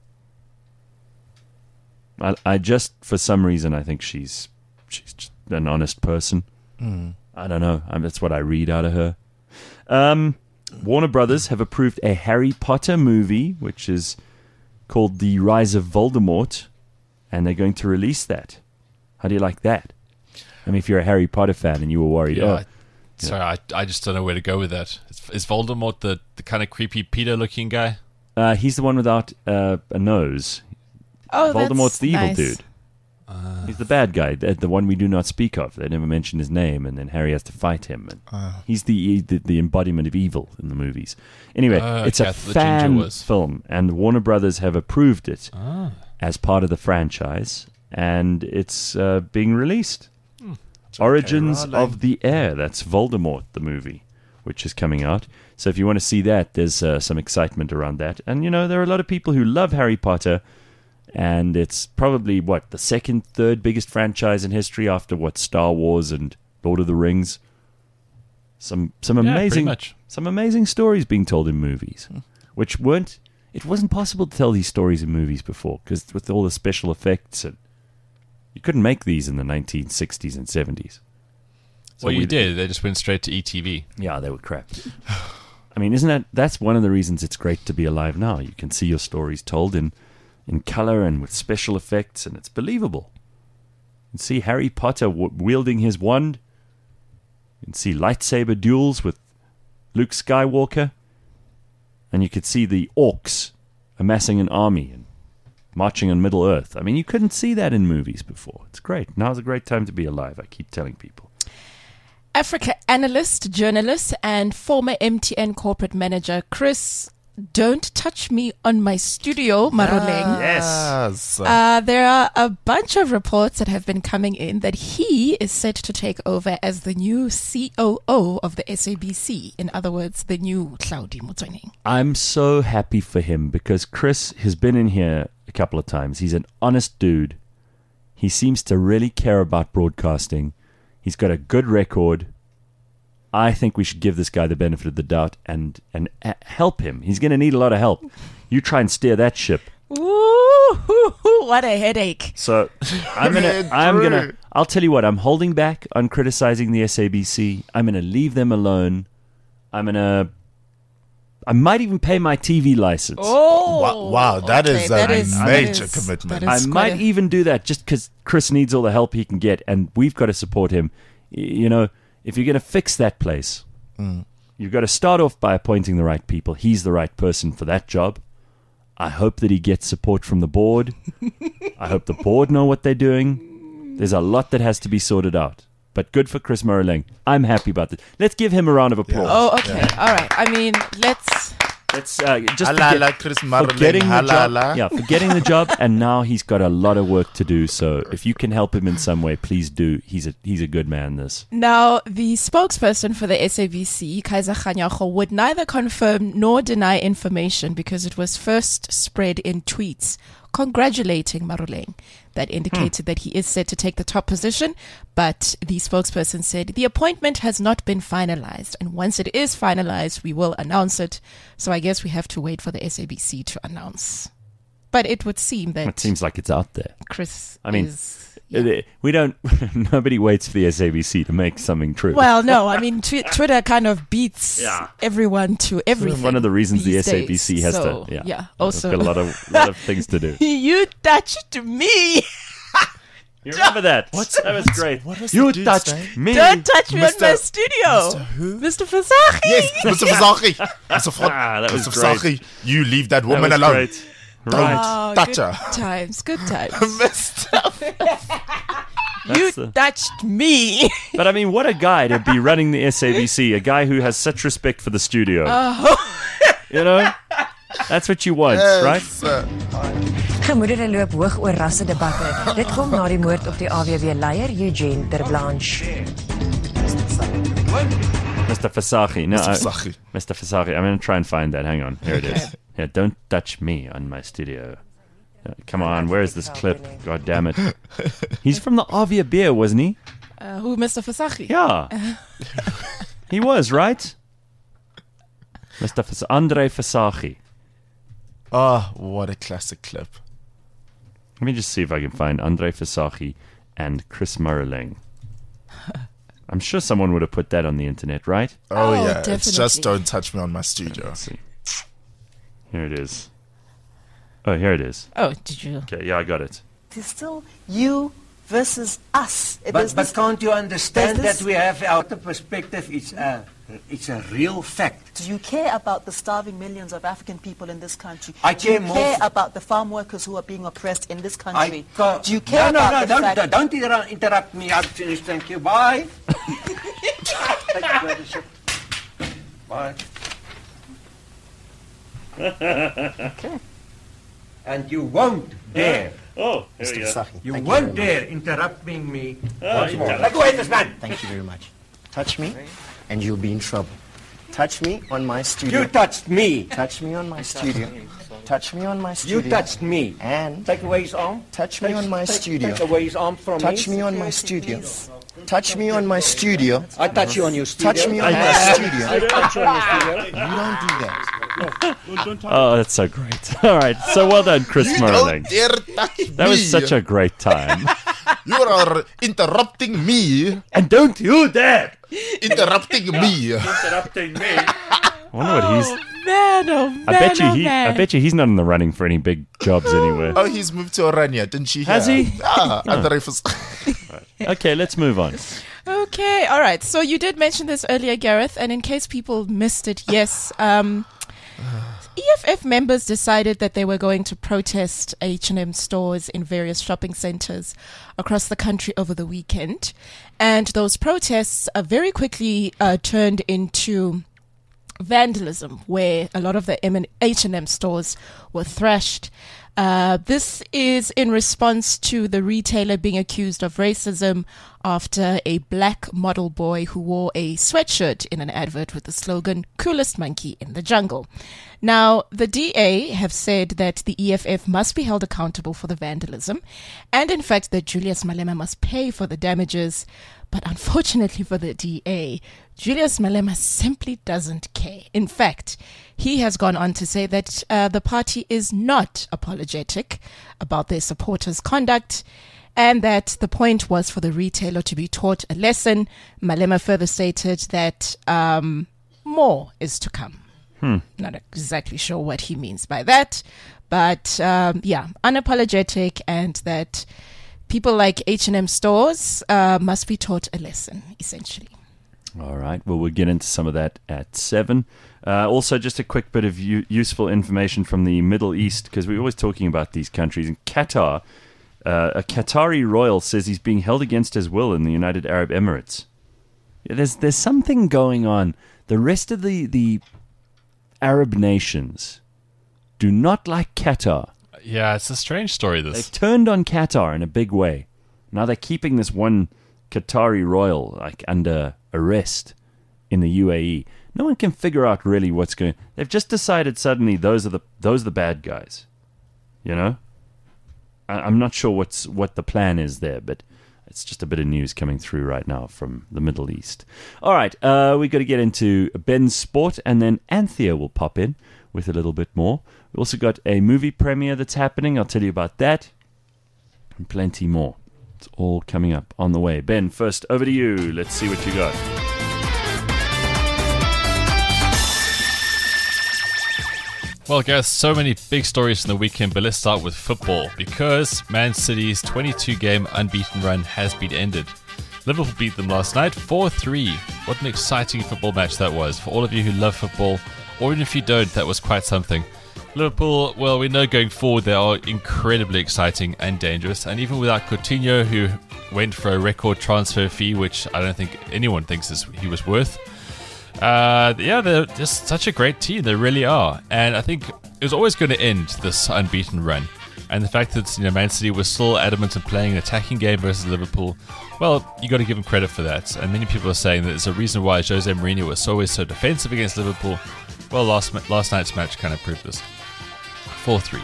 I just, for some reason, I think she's just an honest person. I don't know. That's what I read out of her. Warner Brothers have approved a Harry Potter movie, which is called The Rise of Voldemort, and they're going to release that. How do you like that? If you're a Harry Potter fan and you were worried, sorry, I just don't know where to go with that. Is Voldemort the kind of creepy Peter-looking guy? He's the one without a nose. Oh, Voldemort's the evil nice. dude. He's the bad guy, the one we do not speak of. They never mention his name, and then Harry has to fight him. And he's the embodiment of evil in the movies. Anyway, it's a fan film, and Warner Brothers have approved it as part of the franchise, and it's being released. Origins of the Air. That's Voldemort, the movie, which is coming out. So if you want to see that, there's some excitement around that. And, there are a lot of people who love Harry Potter. And it's probably, the second, third biggest franchise in history after, Star Wars and Lord of the Rings. Some amazing stories being told in movies, which it wasn't possible to tell these stories in movies before, because with all the special effects, and you couldn't make these in the 1960s and 70s. So you did. They just went straight to ETV. Yeah, they were crap. That's one of the reasons it's great to be alive now. You can see your stories told in color and with special effects, and it's believable. You can see Harry Potter wielding his wand. You can see lightsaber duels with Luke Skywalker. And you could see the orcs amassing an army and marching on Middle-earth. You couldn't see that in movies before. It's great. Now's a great time to be alive, I keep telling people. Africa analyst, journalist, and former MTN corporate manager Chris Don't Touch Me on My Studio, Maroleng. Yes. There are a bunch of reports that have been coming in that he is set to take over as the new COO of the SABC. In other words, the new Hlaudi Motsoeneng. I'm so happy for him because Chris has been in here a couple of times. He's an honest dude. He seems to really care about broadcasting. He's got a good record. I think we should give this guy the benefit of the doubt and help him. He's going to need a lot of help. You try and steer that ship. Ooh, what a headache. So I'll tell you what, I'm holding back on criticizing the SABC. I'm going to leave them alone. I might even pay my TV license. Oh, wow, that is a major that commitment. is I quite might even do that just because Chris needs all the help he can get, and we've got to support him. You know, if you're going to fix that place, you've got to start off by appointing the right people. He's the right person for that job. I hope that he gets support from the board. I hope the board know what they're doing. There's a lot that has to be sorted out. But good for Chris Moreling. I'm happy about this. Let's give him a round of applause. Oh, okay. All right. I mean, let's Let's just Halala, Chris for getting the job. halala. Yeah, for getting the job, and now he's got a lot of work to do. So if you can help him in some way, please do. He's a good man. This. Now, the spokesperson for the SABC, Kaiser Kganyago, would neither confirm nor deny information because it was first spread in tweets congratulating Maruleng that indicated that he is set to take the top position. But the spokesperson said the appointment has not been finalized. And once it is finalized, we will announce it. So I guess we have to wait for the SABC to announce. But it would seem that It seems like it's out there. Chris I mean, is... we don't. Nobody waits for the SABC to make something true. Well, no, I mean, Twitter kind of beats everyone to everything. One of the reasons the these SABC days. has So, to. yeah. They've Also, got a lot of things to do. you touched me. You remember that? That was great. What was You the dude's touched name? me. Don't touch me in Mr. my studio. Mr. who? Mr. Fasahi. Yes, Mr. Fasahi. That was Mr. great. Fasahi, you leave that That woman was alone. great. Don't Right. touch good her. times, good times. Mr. You That's touched me. But I mean, what a guy to be running the SABC, a guy who has such respect for the studio. You know? That's what you want, right? Gemoedere loop hoog oor rassedebatte. Dit kom na die moord op die AWW-leier Eugene Terblanche. Mr. Fasahi. No, Mr. Fasahi. Mr. Fasahi. I'm going to try and find that. Hang on. Here it is. Yeah, don't touch me on my studio. Come on, where is this clip? God damn it. He's from the Avia Beer, wasn't he? Who, Mr. Fasahi? Yeah. He was, right? Mr. Andre Fasahi. Oh, what a classic clip. Let me just see if I can find Andre Fasahi and Chris Moreling. I'm sure someone would have put that on the internet, right? Oh, Oh, yeah. It's just definitely. don't touch me on my studio. Let's see. Here it is. Oh, here it is. Oh, did you? Okay, yeah, I got it. It is still you versus us. But can't you understand there's that we have our perspective? It's a real fact. Do you care about the starving millions of African people in this country? I Do you care more care for- about the farm workers who are being oppressed in this country? ca- Do you care about the fact... don't interrupt me. Thank you. Bye. Bye. Okay. And you won't dare. Oh, Mr. Fasahi, You thank won't you very dare interrupting me once more. Let go of this man. Thank you very much. Touch me, and you'll be in trouble. Touch me on my studio. You touched me. Touch me on my studio. Touch me on my You studio. touched me. And Take away his arm. touch me on my studio. Take away his arm from Touch me on my studio. Touch me on my studio. I touch you on your studio. Touch me on my studio. I touch you on your studio. You don't do that. Oh, that's so great. All right, so well done, Chris Moreling. Don't dare touch me. That was such a great time. You are interrupting me. And don't you dare Interrupting me. interrupting me. I wonder what he's. Man, oh man, I bet you he's not in the running for any big jobs anywhere. Oh, he's moved to Orania, didn't she? Has he? Ah, Andre Fasahi. Okay, let's move on. Okay, all right. So you did mention this earlier, Gareth, and in case people missed it, yes, EFF members decided that they were going to protest H&M stores in various shopping centers across the country over the weekend, and those protests very quickly turned into vandalism, where a lot of the H&M stores were thrashed. This is in response to the retailer being accused of racism after a black model boy who wore a sweatshirt in an advert with the slogan, "Coolest monkey in the jungle." Now, the DA have said that the EFF must be held accountable for the vandalism, and in fact that Julius Malema must pay for the damages. But unfortunately for the DA, Julius Malema simply doesn't care. In fact, he has gone on to say that the party is not apologetic about their supporters' conduct and that the point was for the retailer to be taught a lesson. Malema further stated that more is to come. Not exactly sure what he means by that, but unapologetic, and that people like H&M stores must be taught a lesson, essentially. All right. Well, we'll get into some of that at 7. Also, just a quick bit of useful information from the Middle East, because we're always talking about these countries. In Qatar, a Qatari royal says he's being held against his will in the United Arab Emirates. Yeah, there's something going on. The rest of the Arab nations do not like Qatar. Yeah, it's a strange story, this. They've turned on Qatar in a big way. Now they're keeping this one Qatari royal under arrest in the UAE. No one can figure out really what's going. They've just decided suddenly those are the bad guys. You know, I'm not sure what the plan is there, but it's just a bit of news coming through right now from the Middle East. All right, we've got to get into Ben's sport, and then Anthea will pop in with a little bit more. We've also got a movie premiere that's happening. I'll tell you about that and plenty more. It's all coming up on the way. Ben, first, over to you. Let's see what you got. Well, guys, so many big stories from the weekend, but let's start with football, because Man City's 22-game unbeaten run has been ended. Liverpool beat them last night 4-3. What an exciting football match that was. For all of you who love football, or even if you don't, that was quite something. Liverpool, well, we know going forward they are incredibly exciting and dangerous, and even without Coutinho, who went for a record transfer fee, which I don't think anyone thinks he was worth. They're just such a great team. They really are. And I think it was always going to end, this unbeaten run. And the fact that Man City was still adamant in playing an attacking game versus Liverpool, well, you got to give them credit for that. And many people are saying that there's a reason why Jose Mourinho was always so defensive against Liverpool. Well, last night's match kind of proved this. 4-3.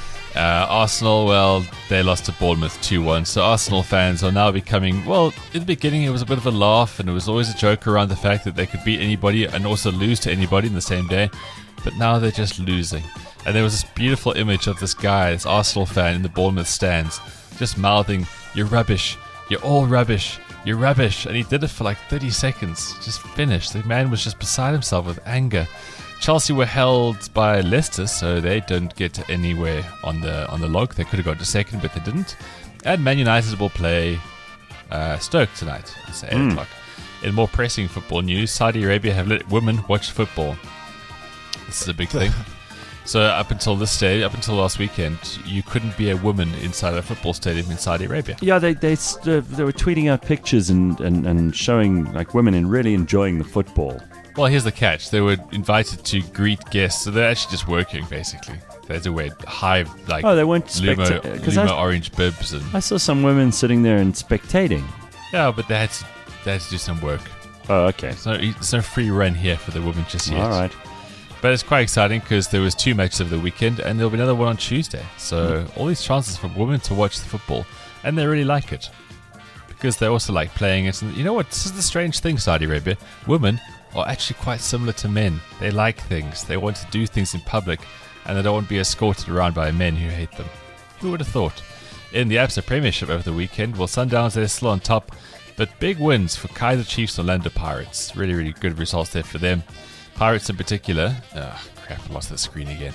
Arsenal, well, they lost to Bournemouth 2-1, so Arsenal fans are now becoming, well, in the beginning it was a bit of a laugh, and it was always a joke around the fact that they could beat anybody and also lose to anybody in the same day, but now they're just losing. And there was this beautiful image of this guy, this Arsenal fan in the Bournemouth stands, just mouthing, "You're rubbish, you're all rubbish, you're rubbish," and he did it for like 30 seconds, just finished. The man was just beside himself with anger. Chelsea were held by Leicester, so they didn't get anywhere on the log. They could have gone to second, but they didn't. And Man United will play Stoke tonight. It's 8 o'clock. In more pressing football news, Saudi Arabia have let women watch football. This is a big thing. So up until last weekend, you couldn't be a woman inside a football stadium in Saudi Arabia. Yeah, they were tweeting out pictures and showing like women and really enjoying the football. Well, here's the catch. They were invited to greet guests, so they're actually just working, basically. They had to wear high, like, they weren't Luma orange bibs. And I saw some women sitting there and spectating. Yeah, but they had to do some work. Oh, okay. There's no free run here for the women just yet. All right. But it's quite exciting because there was 2 matches over the weekend, and there'll be another one on Tuesday. So all these chances for women to watch the football, and they really like it. Because they also like playing it. And you know what? This is the strange thing, Saudi Arabia. Women are actually quite similar to men. They like things. They want to do things in public, and they don't want to be escorted around by men who hate them. Who would have thought? In the Absa Premiership over the weekend, well, Sundowns, they're still on top, but big wins for Kaizer Chiefs and Orlando Pirates. Really, really good results there for them. Pirates in particular, I lost the screen again.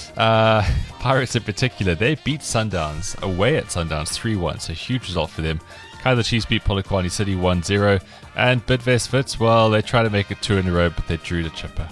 Pirates in particular, they beat Sundowns away at Sundowns 3-1, so huge result for them. Kaizer Chiefs beat Polokwane City 1-0, and Bidvest Wits, well, they tried to make it 2 in a row, but they drew the Chipper.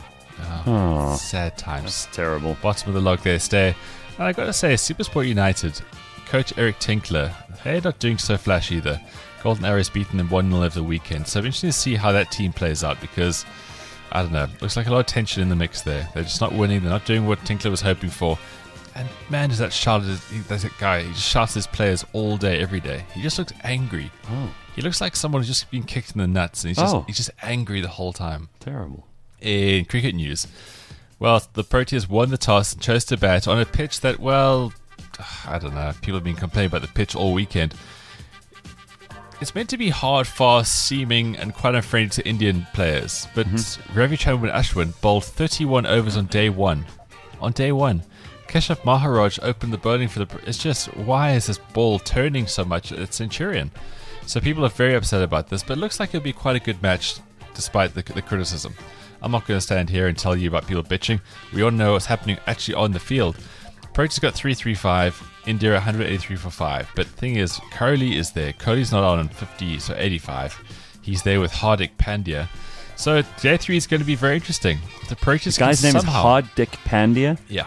Sad times. That's terrible. Bottom of the log there, stay. And I got to say, SuperSport United, Coach Eric Tinkler, they're not doing so flash either. Golden Arrows beaten them 1-0 over the weekend, so I'm interested to see how that team plays out, because I don't know, looks like a lot of tension in the mix there. They're just not winning, they're not doing what Tinkler was hoping for. And man, does that guy, he just shouts at his players all day, every day. He just looks angry. Oh. He looks like someone who's just been kicked in the nuts, and he's just angry the whole time. Terrible. In cricket news, well, the Proteas won the toss and chose to bat on a pitch that, well, I don't know, people have been complaining about the pitch all weekend. it's meant to be hard, fast, seeming, and quite unfriendly to Indian players. But Ravi Chandran Ashwin bowled 31 overs on day one. On day one. Keshav Maharaj opened the bowling for the... It's just, why is this ball turning so much at Centurion? So people are very upset about this, but it looks like it'll be quite a good match despite the criticism. I'm not going to stand here and tell you about people bitching. We all know what's happening actually on the field. Practice got 335, India 183 for 5. But the thing is, Kohli is there. Kohli's not on 50, so 85. He's there with Hardik Pandya. So day 3 is going to be very interesting. The practice guy's name is Hardik Pandya? Yeah.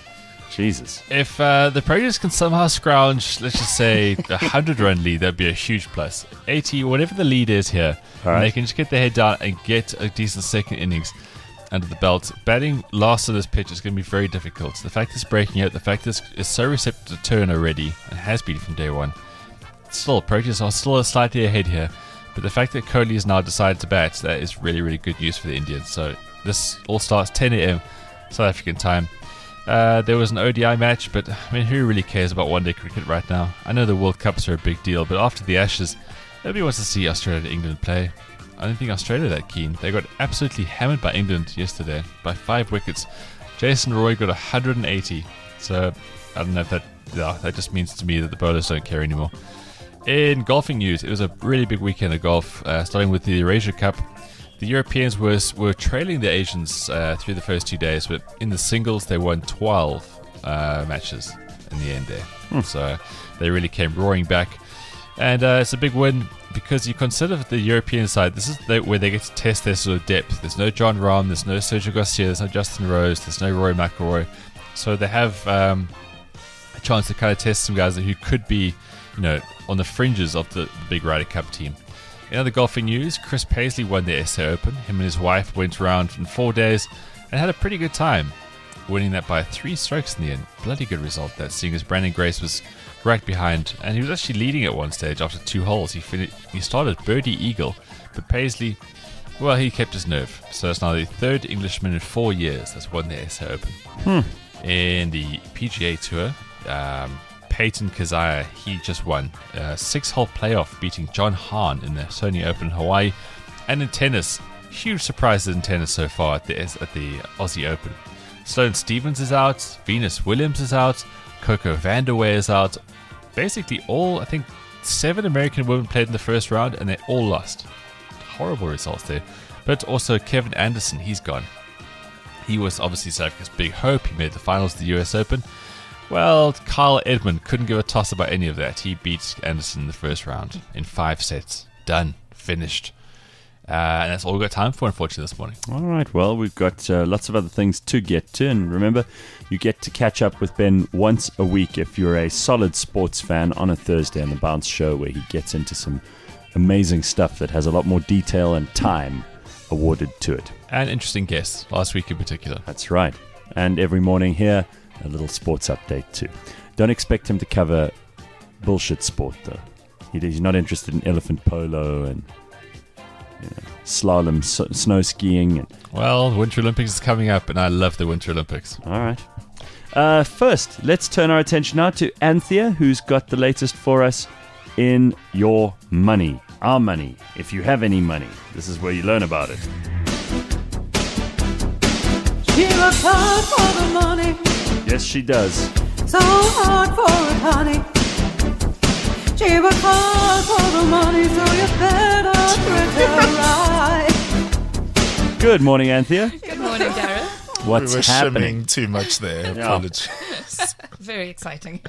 Jesus. If the Predators can somehow scrounge, let's just say, 100-run lead, that'd be a huge plus. 80, whatever the lead is here, and they can just get their head down and get a decent second innings under the belt. Batting last of this pitch is going to be very difficult. The fact it's breaking out, the fact it's so receptive to turn already, and has been from day one. Still, Predators are still slightly ahead here, but the fact that Kohli has now decided to bat, that is really, really good news for the Indians. So this all starts 10 a.m. South African time. There was an ODI match, but I mean, who really cares about one-day cricket right now? I know the World Cups are a big deal, but after the Ashes, nobody wants to see Australia and England play. I don't think Australia are that keen. They got absolutely hammered by England yesterday by 5 wickets. Jason Roy got 180. So I don't know if that just means to me that the bowlers don't care anymore. In golfing news, it was a really big weekend of golf, starting with the Eurasia Cup. The Europeans were trailing the Asians through the first 2 days, but in the singles they won 12 matches in the end there. So they really came roaring back. And it's a big win because you consider the European side, this is where they get to test their sort of depth. There's no John Rahm, there's no Sergio Garcia, there's no Justin Rose, there's no Rory McIlroy. So they have a chance to kind of test some guys who could be, on the fringes of the big Ryder Cup team. In other golfing news, Chris Paisley won the SA Open. Him and his wife went around in 4 days and had a pretty good time, winning that by 3 strokes in the end. Bloody good result, that, seeing as Brandon Grace was right behind, and he was actually leading at one stage after 2 holes. He started birdie eagle, but Paisley, well, he kept his nerve. So it's now the 3rd Englishman in 4 years that's won the SA Open. In the PGA Tour, Peyton Kazaya, he just won a 6-hole playoff, beating John Hahn in the Sony Open Hawaii. And in tennis, huge surprises in tennis so far at the Aussie Open. Sloane Stephens is out, Venus Williams is out, Coco Vandeweghe is out. Basically all, I think, 7 American women played in the first round and they all lost. Horrible results there. But also Kevin Anderson, he's gone. He was obviously South Africa's big hope. He made the finals of the US Open. Well, Kyle Edmund couldn't give a toss about any of that. He beat Anderson in the first round in 5 sets. Done. Finished. And that's all we've got time for, unfortunately, this morning. All right. Well, we've got lots of other things to get to. And remember, you get to catch up with Ben once a week if you're a solid sports fan on a Thursday on The Bounce Show, where he gets into some amazing stuff that has a lot more detail and time awarded to it. And interesting guests, last week in particular. That's right. And every morning here, a little sports update too. Don't expect him to cover bullshit sport though. He's not interested in elephant polo and slalom, snow skiing. Well, Winter Olympics is coming up and I love the Winter Olympics. All right. First, let's turn our attention now to Anthea, who's got the latest for us in your money. Our money. If you have any money, this is where you learn about it. She works hard for the money. Yes, she does. So hard for it, honey. She works hard for the money, so you better treat her right. Good morning, Anthea. Good morning, Gareth. What's we were happening? shimming too much there. Apologies. Very exciting.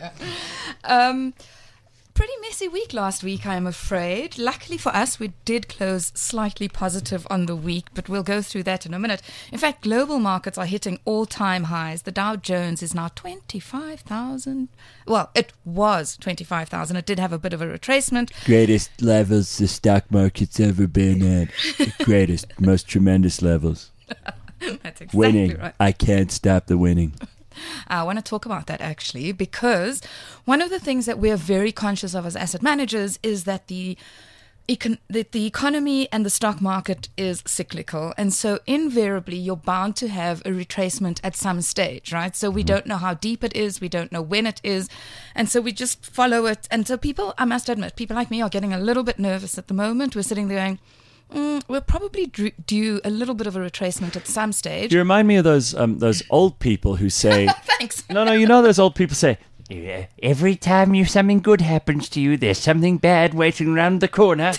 Pretty messy week last week, I'm afraid. Luckily for us, we did close slightly positive on the week, but we'll go through that in a minute. In fact, global markets are hitting all-time highs. The Dow Jones is now 25,000. Well, it was 25,000. It did have a bit of a retracement. Greatest levels the stock market's ever been at. The greatest, most tremendous levels. That's exactly winning. Right. I can't stop the winning. I want to talk about that actually, because one of the things that we're very conscious of as asset managers is that the the economy and the stock market is cyclical. And so invariably you're bound to have a retracement at some stage, right? So we don't know how deep it is. We don't know when it is. And so we just follow it. And so people, I must admit, people like me are getting a little bit nervous at the moment. We're sitting there going, we're probably due a little bit of a retracement at some stage. You remind me of those old people who say, Thanks. No, you know those old people say, every time something good happens to you, there's something bad waiting around the corner.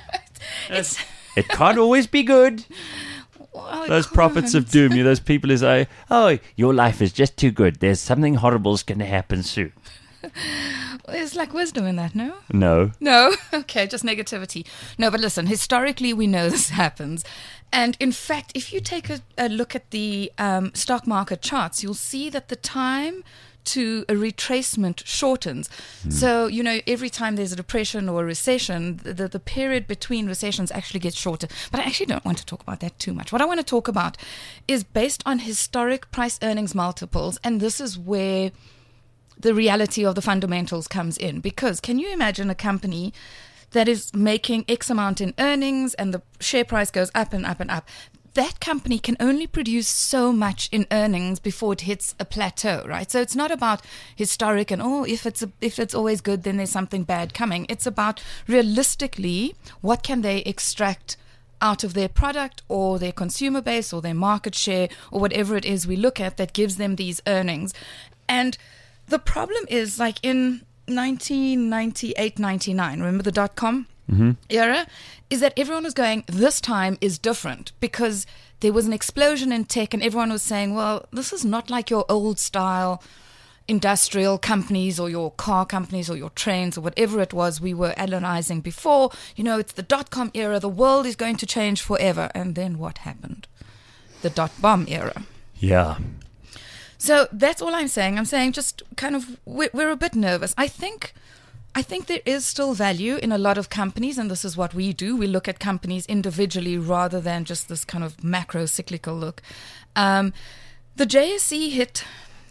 It can't always be good. Well, those prophets of doom, those people who say, oh, your life is just too good. There's something horrible's going to happen soon. There's like wisdom in that, no? No. Okay, just negativity. No, but listen, historically we know this happens. And in fact, if you take a look at the stock market charts, you'll see that the time to a retracement shortens. So, every time there's a depression or a recession, the period between recessions actually gets shorter. But I actually don't want to talk about that too much. What I want to talk about is based on historic price earnings multiples, and this is where the reality of the fundamentals comes in. Because can you imagine a company that is making X amount in earnings and the share price goes up and up and up? That company can only produce so much in earnings before it hits a plateau, right? So it's not about historic and, if it's always good, then there's something bad coming. It's about realistically, what can they extract out of their product or their consumer base or their market share or whatever it is we look at that gives them these earnings. And the problem is, like in 1998, 99, remember the .com era? Is that everyone was going, this time is different, because there was an explosion in tech and everyone was saying, well, this is not like your old style industrial companies or your car companies or your trains or whatever it was we were analyzing before. It's the .com era. The world is going to change forever. And then what happened? The .bomb era. Yeah. So that's all I'm saying. I'm saying just kind of we're a bit nervous. I think there is still value in a lot of companies, and this is what we do. We look at companies individually rather than just this kind of macro cyclical look. The JSE hit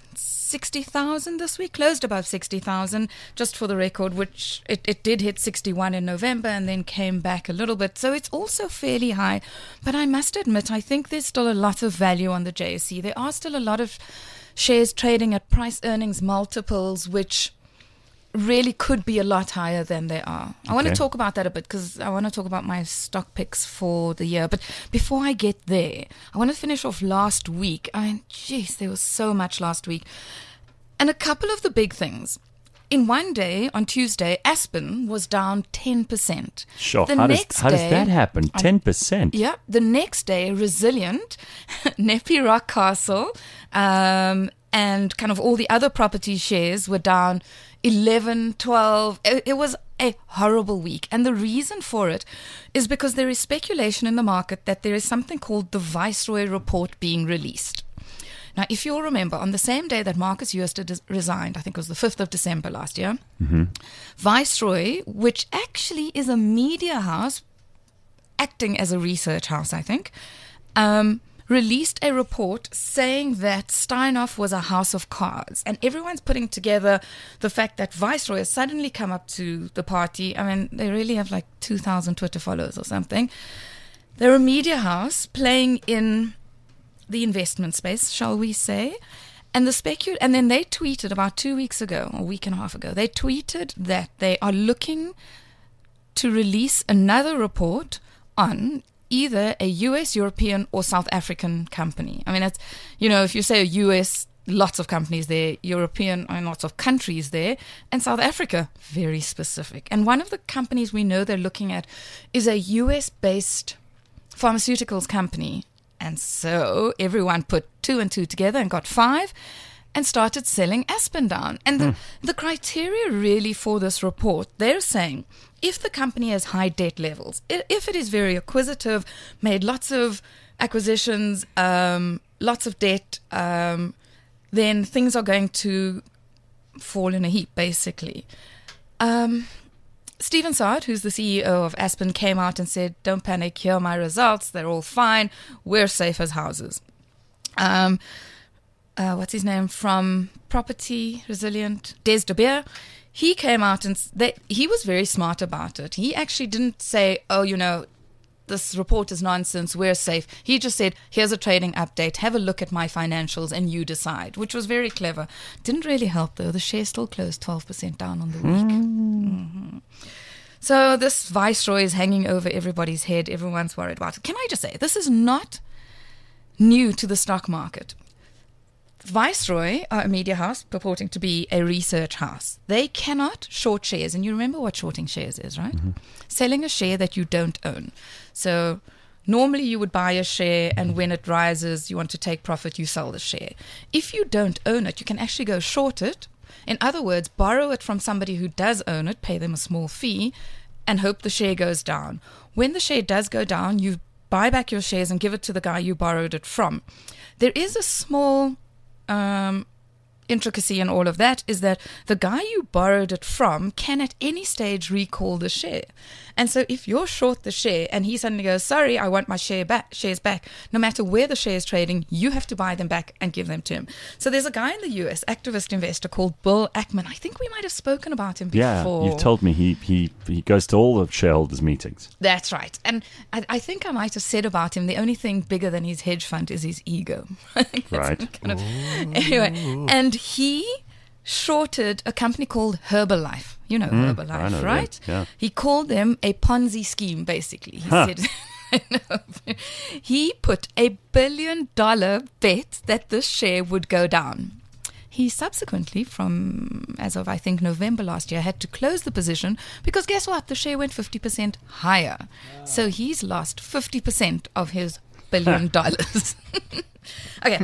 60,000 this week, closed above 60,000, just for the record, which it did hit 61 in November and then came back a little bit. So it's also fairly high. But I must admit, I think there's still a lot of value on the JSE. There are still a lot of shares trading at price earnings multiples, which really could be a lot higher than they are. I want to talk about that a bit because I want to talk about my stock picks for the year. But before I get there, I want to finish off last week. There was so much last week. And a couple of the big things. In one day, on Tuesday, Aspen was down 10%. Sure. How does that happen? 10%? Yeah. The next day, Resilient, Nepi Rock Castle, and kind of all the other property shares were down 11, 12. It was a horrible week. And the reason for it is because there is speculation in the market that there is something called the Viceroy report being released. Now, if you'll remember, on the same day that Marcus Jooste resigned, I think it was the 5th of December last year, Viceroy, which actually is a media house acting as a research house, I think, released a report saying that Steinhoff was a house of cards. And everyone's putting together the fact that Viceroy has suddenly come up to the party. I mean, they really have like 2,000 Twitter followers or something. They're a media house playing in the investment space, shall we say. And and then they tweeted about 2 weeks ago, or a week and a half ago, they tweeted that they are looking to release another report on either a US, European, or South African company. I mean, it's, if you say a US, lots of companies there, European, and lots of countries there, and South Africa, very specific. And one of the companies we know they're looking at is a US-based pharmaceuticals company. And so everyone put 2 and 2 together and got 5 and started selling Aspen down. And the criteria really for this report, they're saying if the company has high debt levels, if it is very acquisitive, made lots of acquisitions, lots of debt, then things are going to fall in a heap, basically. Stephen Saad, who's the CEO of Aspen, came out and said, don't panic, here are my results. They're all fine. We're safe as houses. What's his name? From Property Resilient, Des de Beer. he came out and he was very smart about it. He actually didn't say, oh, this report is nonsense, we're safe. He just said, here's a trading update, have a look at my financials and you decide, which was very clever. Didn't really help though. The share still closed 12% down on the week. So this Viceroy is hanging over everybody's head. Everyone's worried about it. Can I just say, this is not new to the stock market. Viceroy are a media house purporting to be a research house. They cannot short shares. And you remember what shorting shares is, right? Selling a share that you don't own. So normally you would buy a share and when it rises, you want to take profit, you sell the share. If you don't own it, you can actually go short it. In other words, borrow it from somebody who does own it, pay them a small fee, and hope the share goes down. When the share does go down, you buy back your shares and give it to the guy you borrowed it from. There is a small intricacy in all of that, is that the guy you borrowed it from can at any stage recall the share. And so if you're short the share and he suddenly goes, sorry, I want my shares back, no matter where the share is trading, you have to buy them back and give them to him. So there's a guy in the US, activist investor called Bill Ackman. I think we might have spoken about him before. Yeah, you've told me he goes to all the shareholders' meetings. That's right. And I think I might have said about him, the only thing bigger than his hedge fund is his ego. Right. Anyway, and he shorted a company called Herbalife. You know Herbalife, right? Yeah. He called them a Ponzi scheme, basically. He said he put $1 billion bet that this share would go down. He subsequently, as of I think November last year, had to close the position because guess what? The share went 50% higher. So he's lost 50% of his $1 billion. Okay,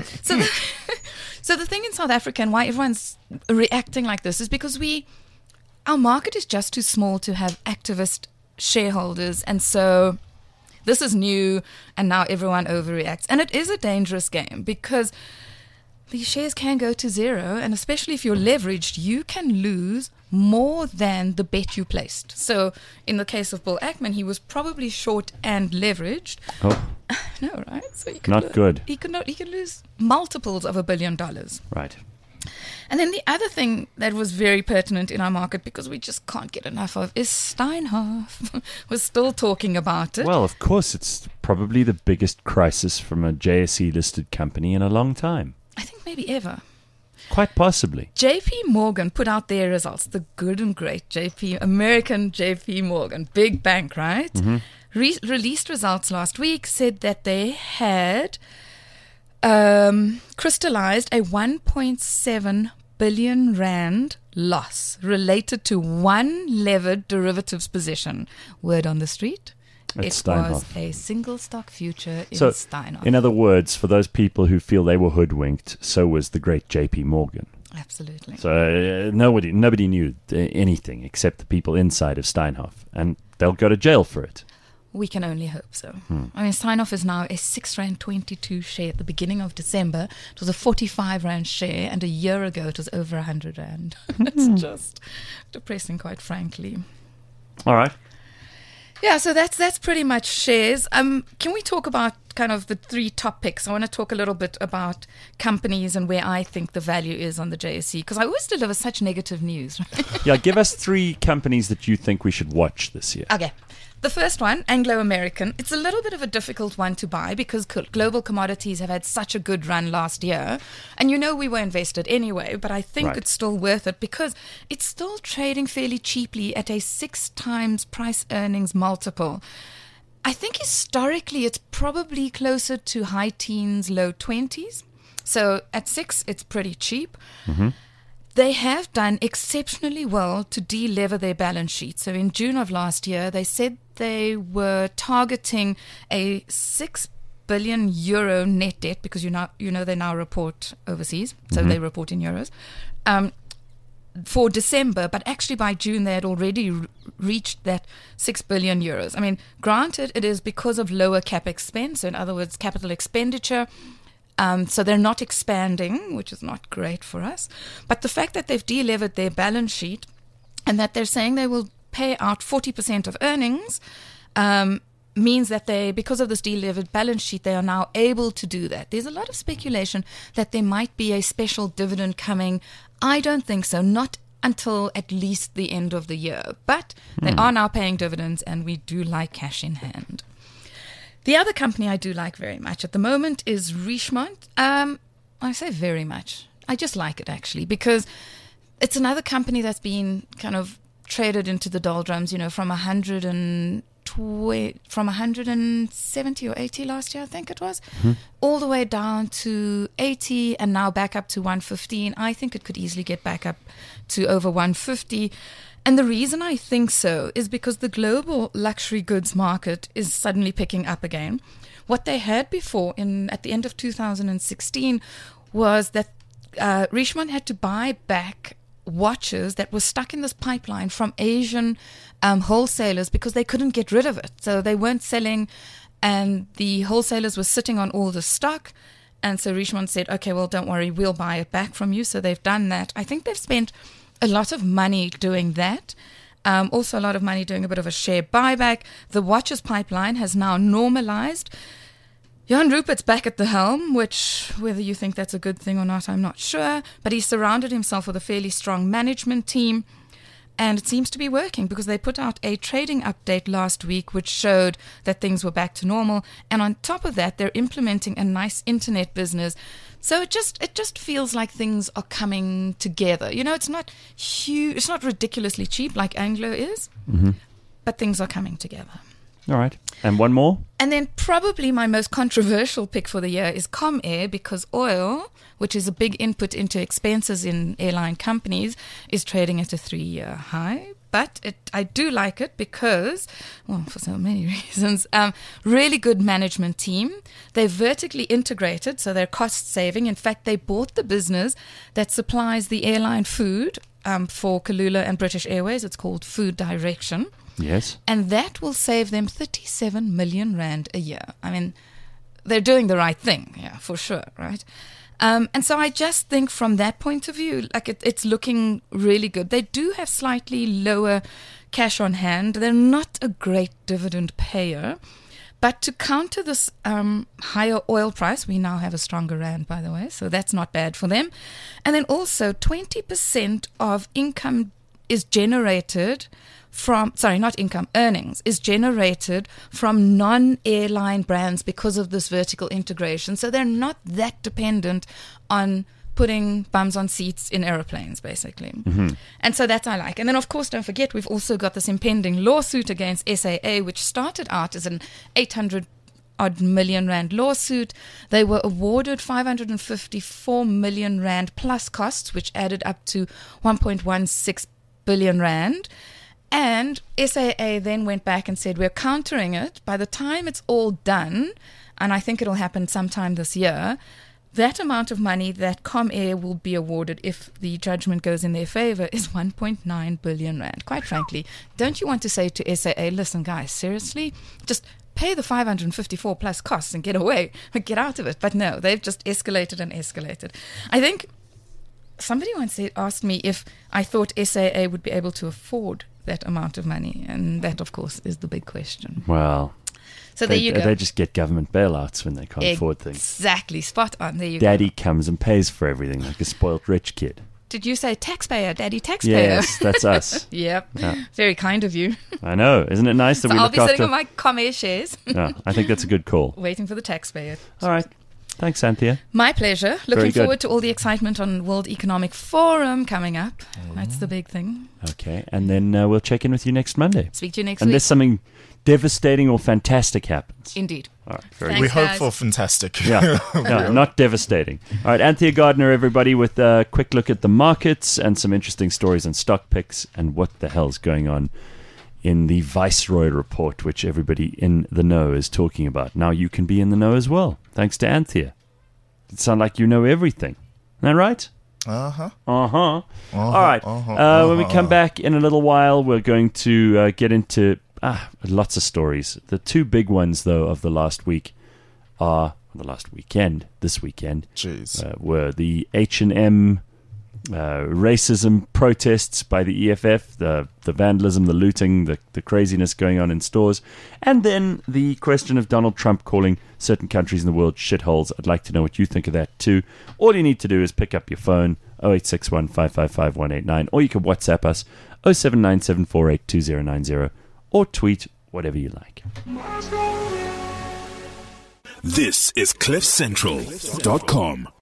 so the thing in South Africa and why everyone's reacting like this is because our market is just too small to have activist shareholders, and so this is new, and now everyone overreacts. And it is a dangerous game because these shares can go to zero, and especially if you're leveraged, you can lose more than the bet you placed. So in the case of Bill Ackman, he was probably short and leveraged. Oh. No, right? So Not good. He could lose multiples of $1 billion. Right. And then the other thing that was very pertinent in our market, because we just can't get enough of, is Steinhoff. We're still talking about it. Well, of course, it's probably the biggest crisis from a JSE-listed company in a long time. I think maybe ever. Quite possibly. JP Morgan put out their results, the good and great American JP Morgan, big bank, right? Mm-hmm. Released results last week, said that they had crystallized a 1.7 billion rand loss related to one levered derivatives position. Word on the street. It's it was Steinhoff. a single stock future in So, Steinhoff. in other words, for those people who feel they were hoodwinked, so was the great JP Morgan. Absolutely. So nobody knew anything except the people inside of Steinhoff, and they'll go to jail for it. We can only hope so. I mean, Steinhoff is now a R6.22 share. At the beginning of December, it was a 45 Rand share, and a year ago it was over 100 Rand. It's just depressing, quite frankly. All right. Yeah, so that's pretty much shares. Can we talk about kind of the three top picks? I want to talk a little bit about companies and where I think the value is on the JSE, because I always deliver such negative news. Yeah, give us 3 companies that you think we should watch this year. Okay. The first one, Anglo American, it's a little bit of a difficult one to buy because global commodities have had such a good run last year. And we were invested anyway, but I think it's still worth it because it's still trading fairly cheaply at a 6 times price earnings multiple. I think historically it's probably closer to high teens, low 20s. So at 6, it's pretty cheap. Mm-hmm. They have done exceptionally well to de-lever their balance sheet. So in June of last year, they said they were targeting a 6 billion euro net debt because they now report overseas, so they report in euros, for December. But actually by June, they had already reached that 6 billion euros. I mean, granted, it is because of lower capex spend, so in other words, capital expenditure. So they're not expanding, which is not great for us. But the fact that they've delevered their balance sheet and that they're saying they will pay out 40% of earnings means that because of this delevered balance sheet, they are now able to do that. There's a lot of speculation that there might be a special dividend coming. I don't think so. Not until at least the end of the year. But they are now paying dividends, and we do like cash in hand. The other company I do like very much at the moment is Richemont. I say very much. I just like it, actually, because it's another company that's been kind of traded into the doldrums, from 170 or 80 last year, I think it was, all the way down to 80 and now back up to 115. I think it could easily get back up to over 150. And the reason I think so is because the global luxury goods market is suddenly picking up again. What they had before at the end of 2016 was that Richemont had to buy back watches that were stuck in this pipeline from Asian wholesalers because they couldn't get rid of it. So they weren't selling, and the wholesalers were sitting on all the stock. And so Richemont said, okay, well, don't worry, we'll buy it back from you. So they've done that. I think they've spent a lot of money doing that. Also a lot of money doing a bit of a share buyback. The watches pipeline has now normalized. Johan Rupert's back at the helm, which, whether you think that's a good thing or not, I'm not sure. But he's surrounded himself with a fairly strong management team. And it seems to be working because they put out a trading update last week which showed that things were back to normal. And on top of that, they're implementing a nice internet business. So it just feels like things are coming together. It's not huge, it's not ridiculously cheap like Anglo is, but things are coming together. All right. And one more? And then probably my most controversial pick for the year is Comair, because oil, which is a big input into expenses in airline companies, is trading at a 3-year high. But I do like it because, well, for so many reasons, really good management team. They're vertically integrated, so they're cost saving. In fact, they bought the business that supplies the airline food for Kulula and British Airways. It's called Food Direction. Yes. And that will save them 37 million rand a year. I mean, they're doing the right thing, yeah, for sure, right? And so I just think from that point of view, like it's looking really good. They do have slightly lower cash on hand. They're not a great dividend payer. But to counter this higher oil price, we now have a stronger rand, by the way, so that's not bad for them. And then also 20% of income is generated earnings is generated from non-airline brands because of this vertical integration. So they're not that dependent on putting bums on seats in aeroplanes, basically. And so that I like. And then, of course, don't forget, we've also got this impending lawsuit against SAA, which started out as an 800-odd million rand lawsuit. They were awarded 554 million rand plus costs, which added up to 1.16 billion rand. And SAA then went back and said, we're countering it. By the time it's all done, and I think it'll happen sometime this year, that amount of money that Comair will be awarded if the judgment goes in their favor is 1.9 billion rand. Quite frankly, don't you want to say to SAA, listen, guys, seriously, just pay the 554 plus costs and get away, get out of it. But no, they've just escalated and escalated. I think somebody once asked me if I thought SAA would be able to afford that amount of money, and that, of course, is the big question. Well, so there you go. They just get government bailouts when they can't afford things. Exactly, spot on. There you Daddy go. comes and pays for everything like a spoilt rich kid. Did you say taxpayer, daddy taxpayer? Yes, that's us. Yep, yeah. Very kind of you. I know, isn't it nice that so we I'll look be after... sitting on my Comair shares. Yeah, I think that's a good call. Waiting for the taxpayer. All right. Thanks, Anthea. My pleasure. Looking forward to all the excitement on World Economic Forum coming up. That's the big thing. Okay, and then we'll check in with you next Monday. Speak to you next week. Unless something devastating or fantastic happens. Indeed. All right, Thanks, we hope guys. for fantastic. Yeah, no, not devastating. All right, Anthea Gardner, everybody, with a quick look at the markets and some interesting stories and stock picks and what the hell's going on in the Viceroy report, which everybody in the know is talking about. Now you can be in the know as well, thanks to Anthea. It sounds like you know everything. Isn't that right? Uh-huh. All right. When we come back in a little while, we're going to get into lots of stories. The two big ones, though, of the last week this weekend, Jeez. were the H&M racism protests by the EFF, the vandalism, the looting, the craziness going on in stores, and then the question of Donald Trump calling certain countries in the world shitholes. I'd like to know what you think of that too. All you need to do is pick up your phone, 0861 555 189, or you can WhatsApp us, 0797482090, or tweet whatever you like. This is CliffCentral.com.